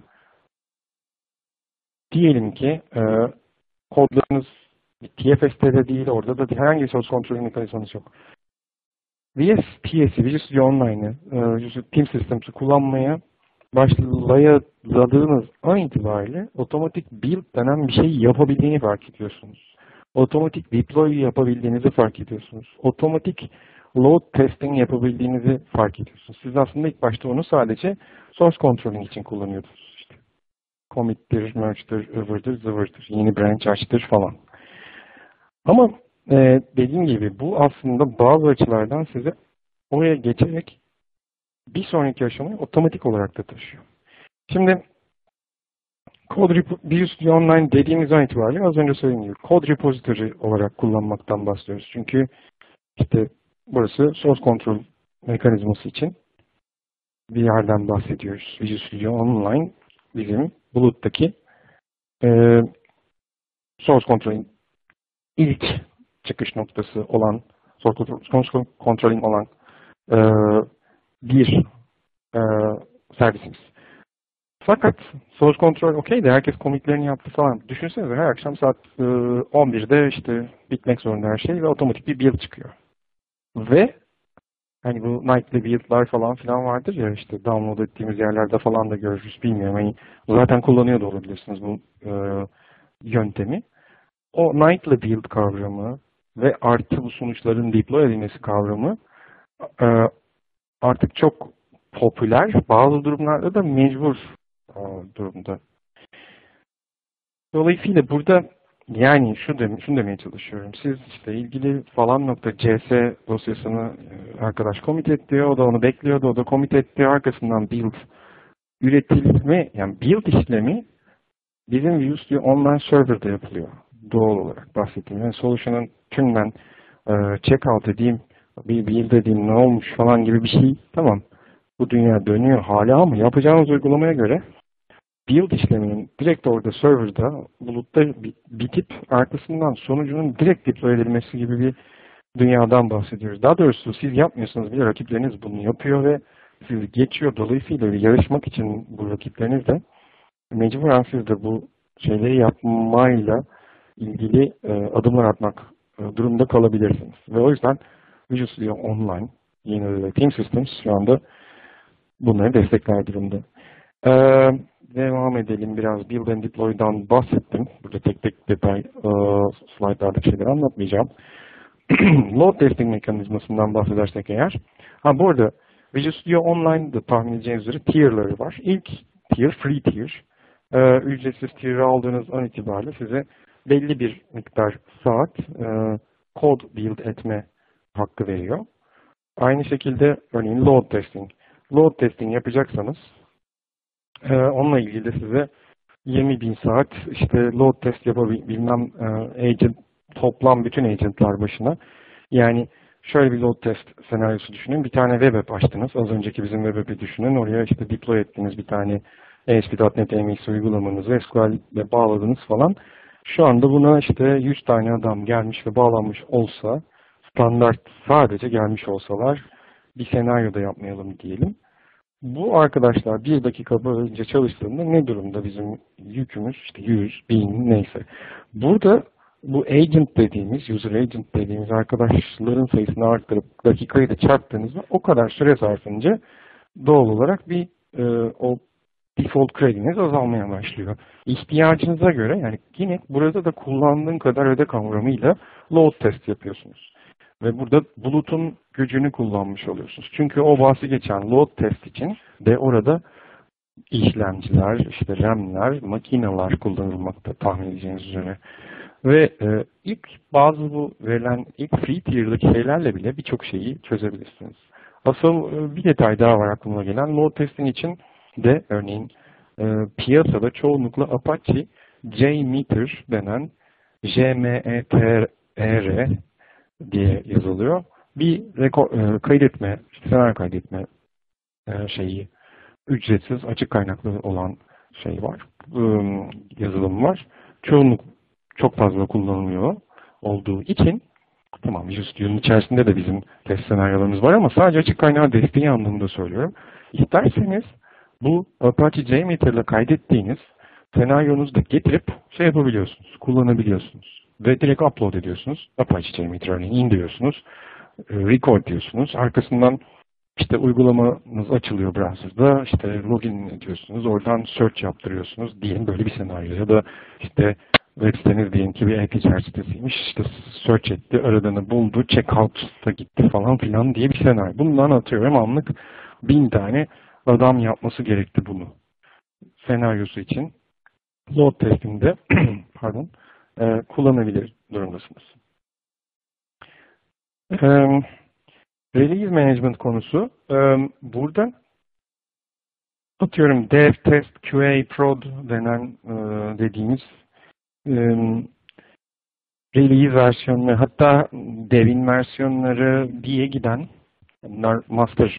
diyelim ki kodlarınız TFS'te de değil, orada da herhangi bir source control mekanizmanız yok. VSPS'i, Visual Studio Online'ı, Visual Team Systems'i kullanmaya başladığınız an itibariyle otomatik build denen bir şey yapabildiğini fark ediyorsunuz. Otomatik deploy yapabildiğinizi fark ediyorsunuz. Otomatik load testing yapabildiğinizi fark ediyorsunuz. Siz aslında ilk başta onu sadece source controlling için kullanıyordunuz. İşte commit'tir, merge'dir, ıvırdır, zıvırdır, yeni branch açtır falan. Ama dediğim gibi bu aslında bazı açılardan size oraya geçerek bir sonraki aşamayı otomatik olarak da taşıyor. Şimdi Visual Studio Online dediğimiz an itibariyle az önce söylediğim gibi Code Repository olarak kullanmaktan bahsediyoruz. Çünkü işte burası source control mekanizması için bir yerden bahsediyoruz. Visual Studio Online bizim buluttaki source control'in ilk çıkış noktası olan, source controlling olan bir servisimiz. Fakat source control okey de herkes commitlerini yaptı falan. Düşünsenize her akşam saat 11'de işte bitmek zorunda her şey ve otomatik bir build çıkıyor. Ve hani bu nightly build'lar falan filan vardır ya işte download ettiğimiz yerlerde falan da görürüz bilmiyorum. Hani zaten kullanıyor da olabilirsiniz bu yöntemi. O nightly build kavramı ve artı bu sonuçların deploy edilmesi kavramı artık çok popüler. Bazı durumlarda da mecbur durumda. Dolayısıyla burada yani şunu demeye çalışıyorum. Siz işte ilgili falan.cs dosyasını arkadaş commit etti, o da onu bekliyordu, o da commit etti. Arkasından build üretilme, yani build işlemi bizim Visual Studio Online Server'da yapılıyor. Doğal olarak bahsettiğim. Yani solution'ın tümden checkout edeyim, bir build edeyim, ne olmuş falan gibi bir şey. Tamam. Bu dünya dönüyor hala ama yapacağınız uygulamaya göre build işleminin direkt orada serverda, bulutta bitip arkasından sonucunun direkt deploy edilmesi gibi bir dünyadan bahsediyoruz. Daha doğrusu siz yapmıyorsanız bile rakipleriniz bunu yapıyor ve sizi geçiyor. Dolayısıyla yarışmak için bu rakipleriniz de mecburen siz de bu şeyleri yapmayla ilgili adımlar atmak durumunda kalabilirsiniz. Ve o yüzden Visual Studio Online, yeni de Team Systems şu anda bunları destekler durumda. Devam edelim. Biraz Build and Deploy'dan bahsettim. Burada tek tek detay slaytlardaki şeyleri anlatmayacağım. Load testing mekanizmasından bahsedersek eğer. Bu arada Visual Studio Online'da tahmin edeceğiniz üzere tier'ları var. İlk tier, free tier. Ücretsiz tier'ı aldığınız an itibariyle size belli bir miktar saat kod build etme hakkı veriyor. Aynı şekilde örneğin load testing. Load testing yapacaksanız onunla ilgili de size 20.000 saat işte load test yapabilmem agent, toplam bütün agentlar başına. Yani şöyle bir load test senaryosu düşünün. Bir tane web app açtınız. Az önceki bizim web app'i düşünün. Oraya işte deploy ettiğiniz bir tane ASP.NET MVC uygulamanızı SQL ile bağladınız falan. Şu anda buna işte 100 tane adam gelmiş ve bağlanmış olsa, standart sadece gelmiş olsalar bir senaryoda yapmayalım diyelim. Bu arkadaşlar 1 dakika boyunca çalıştığında ne durumda bizim yükümüz? İşte 100, 1000 neyse. Burada bu agent dediğimiz, user agent dediğimiz arkadaşların sayısını arttırıp dakikayı da çarptığınızda o kadar süre zarfınca doğal olarak o default krediniz azalmaya başlıyor. İhtiyacınıza göre yani yine burada da kullandığın kadar öde kavramıyla load test yapıyorsunuz. Ve burada bulutun gücünü kullanmış oluyorsunuz. Çünkü o bahsi geçen load test için de orada işlemciler, işte RAM'ler, makineler kullanılmakta tahmin edeceğiniz üzere. Ve ilk bazı bu verilen ilk free tier'daki şeylerle bile birçok şeyi çözebilirsiniz. Asıl bir detay daha var aklıma gelen. Load testing için de örneğin piyasada çoğunlukla Apache JMeter denen JMeter diye yazılıyor. Bir kaydetme, senaryo kaydetme şeyi, ücretsiz, açık kaynaklı olan şey var, yazılım var. Çoğunluk çok fazla kullanılıyor olduğu için, tamam Visual Studio'nun içerisinde de bizim test senaryolarımız var ama sadece açık kaynağı desteği anlamında söylüyorum. İsterseniz bu Apache JMeter ile kaydettiğiniz senaryonuzu da getirip şey yapabiliyorsunuz, kullanabiliyorsunuz. Ve direkt upload ediyorsunuz. Apache JMeter örneğin indiriyorsunuz. Record diyorsunuz. Arkasından işte uygulamanız açılıyor browser'da. İşte login ediyorsunuz. Oradan search yaptırıyorsunuz. Diyelim böyle bir senaryo. Ya da işte web siteniz diyelim ki bir e-ticaret sitesiymiş. İşte search etti, aradığını buldu, checkout'a gitti falan filan diye bir senaryo. Bundan atıyorum anlık 1000 tane adam yapması gerekti bunu. Senaryosu için load testing'de pardon kullanabilir durumdasınız. Release management konusu. Burada atıyorum dev, test, QA, prod denen dediğimiz release versiyonları, hatta devin versiyonları diye giden, bunlar master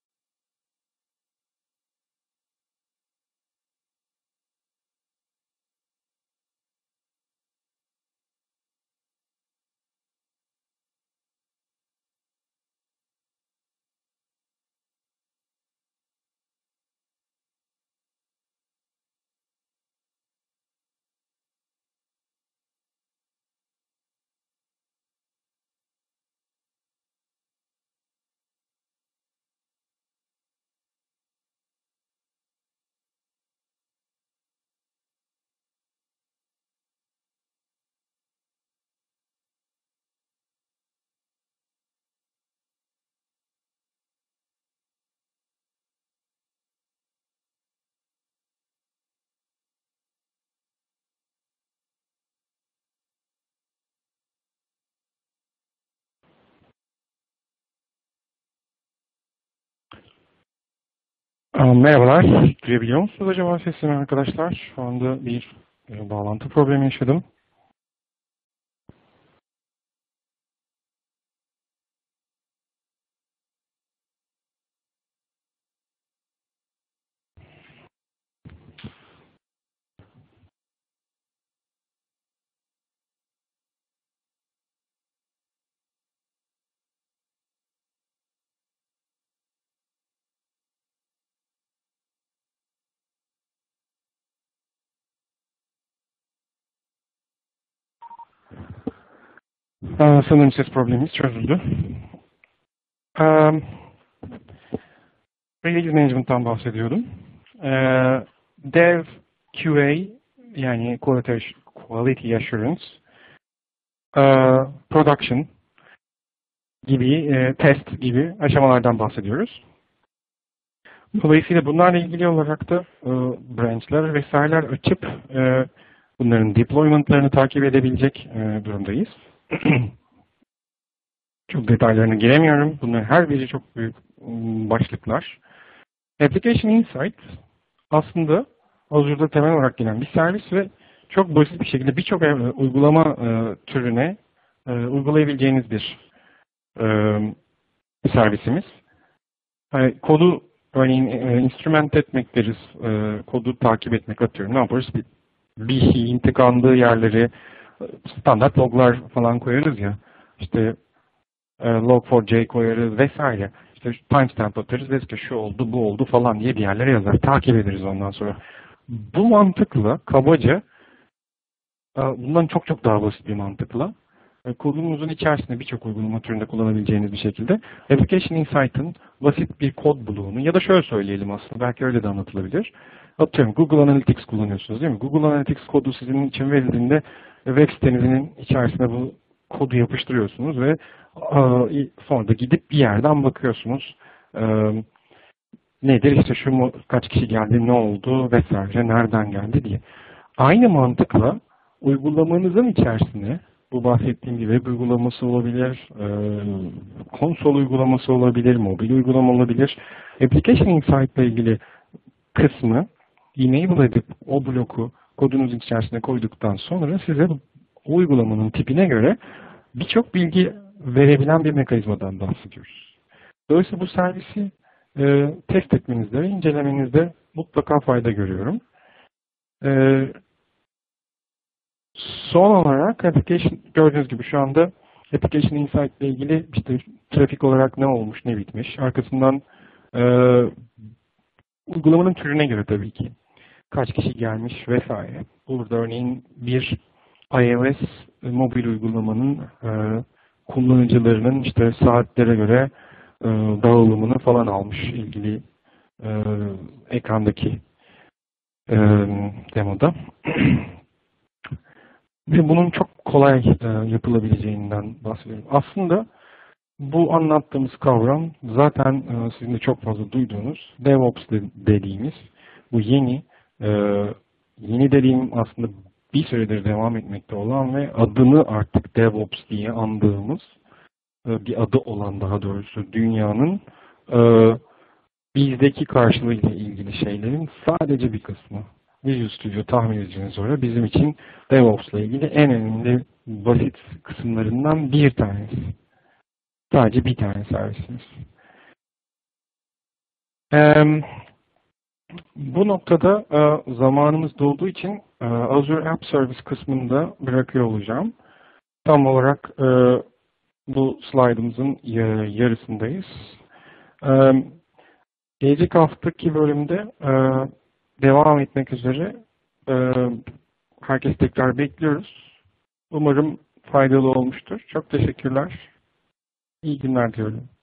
merhabalar. Duyabiliyor musunuz acaba sesimi arkadaşlar? Şu anda bir bağlantı problemi yaşadım. Sanırım ses problemimiz çözüldü. Release Management'tan bahsediyordum. Dev, QA yani Quality Assurance, Production gibi, test gibi aşamalardan bahsediyoruz. Dolayısıyla bunlarla ilgili olarak da branch'ler vesaireler açıp bunların deployment'larını takip edebilecek durumdayız. Çok detaylarına giremiyorum. Bunların her biri çok büyük başlıklar. Application Insight aslında Azure'da temel olarak gelen bir servis ve çok basit bir şekilde birçok uygulama türüne uygulayabileceğiniz bir servisimiz. Yani kodu örneğin instrument etmek deriz, kodu takip etmek atıyorum. Ne yaparız? Bir şeyin tıkandığı yerleri standart loglar falan koyarız ya. İşte log4j koyarız vesaire. İşte timestamp atarız, deriz ki şu oldu, bu oldu falan diye bir yerlere yazar. Takip ederiz ondan sonra. Bu mantıkla kabaca bundan çok çok daha basit bir mantıkla kodunuzun içerisinde birçok uygulama türünde kullanabileceğiniz bir şekilde Application Insight'ın basit bir kod bloğunu ya da şöyle söyleyelim aslında belki öyle de anlatılabilir. Atıyorum Google Analytics kullanıyorsunuz değil mi? Google Analytics kodu sizin için verildiğinde web sitenizin içerisine bu kodu yapıştırıyorsunuz ve sonra da gidip bir yerden bakıyorsunuz. Nedir işte şu mu, kaç kişi geldi, ne oldu vesaire, nereden geldi diye. Aynı mantıkla uygulamanızın içerisine bu bahsettiğim gibi web uygulaması olabilir, konsol uygulaması olabilir, mobil uygulama olabilir. Application Insight ile ilgili kısmı enable edip o bloku kodunuzun içerisine koyduktan sonra size o uygulamanın tipine göre birçok bilgi verebilen bir mekanizmadan bahsediyoruz. Dolayısıyla bu servisi test etmenizde ve incelemenizde mutlaka fayda görüyorum. Son olarak application, gördüğünüz gibi şu anda Application Insight ile ilgili işte trafik olarak ne olmuş, ne bitmiş. Arkasından uygulamanın türüne göre tabii ki kaç kişi gelmiş vesaire. Burada örneğin bir iOS mobil uygulamanın kullanıcılarının işte saatlere göre dağılımını falan almış ilgili ekrandaki demoda. Ve bunun çok kolay yapılabileceğinden bahsediyorum. Aslında bu anlattığımız kavram zaten sizin de çok fazla duyduğunuz DevOps dediğimiz bu yeni dediğim aslında bir süredir devam etmekte olan ve adını artık DevOps diye andığımız bir adı olan daha doğrusu dünyanın bizdeki karşılığıyla ilgili şeylerin sadece bir kısmı. Visual Studio tahmin edeceğiniz üzere bizim için DevOps ile ilgili en önemli basit kısımlarından bir tanesi. Sadece bir tane servisimiz. Bu noktada zamanımız dolduğu için Azure App Service kısmında bırakıyor olacağım. Tam olarak bu slaytımızın yarısındayız. Gelecek haftaki bölümde devam etmek üzere herkes tekrar bekliyoruz. Umarım faydalı olmuştur. Çok teşekkürler. İyi günler diliyorum.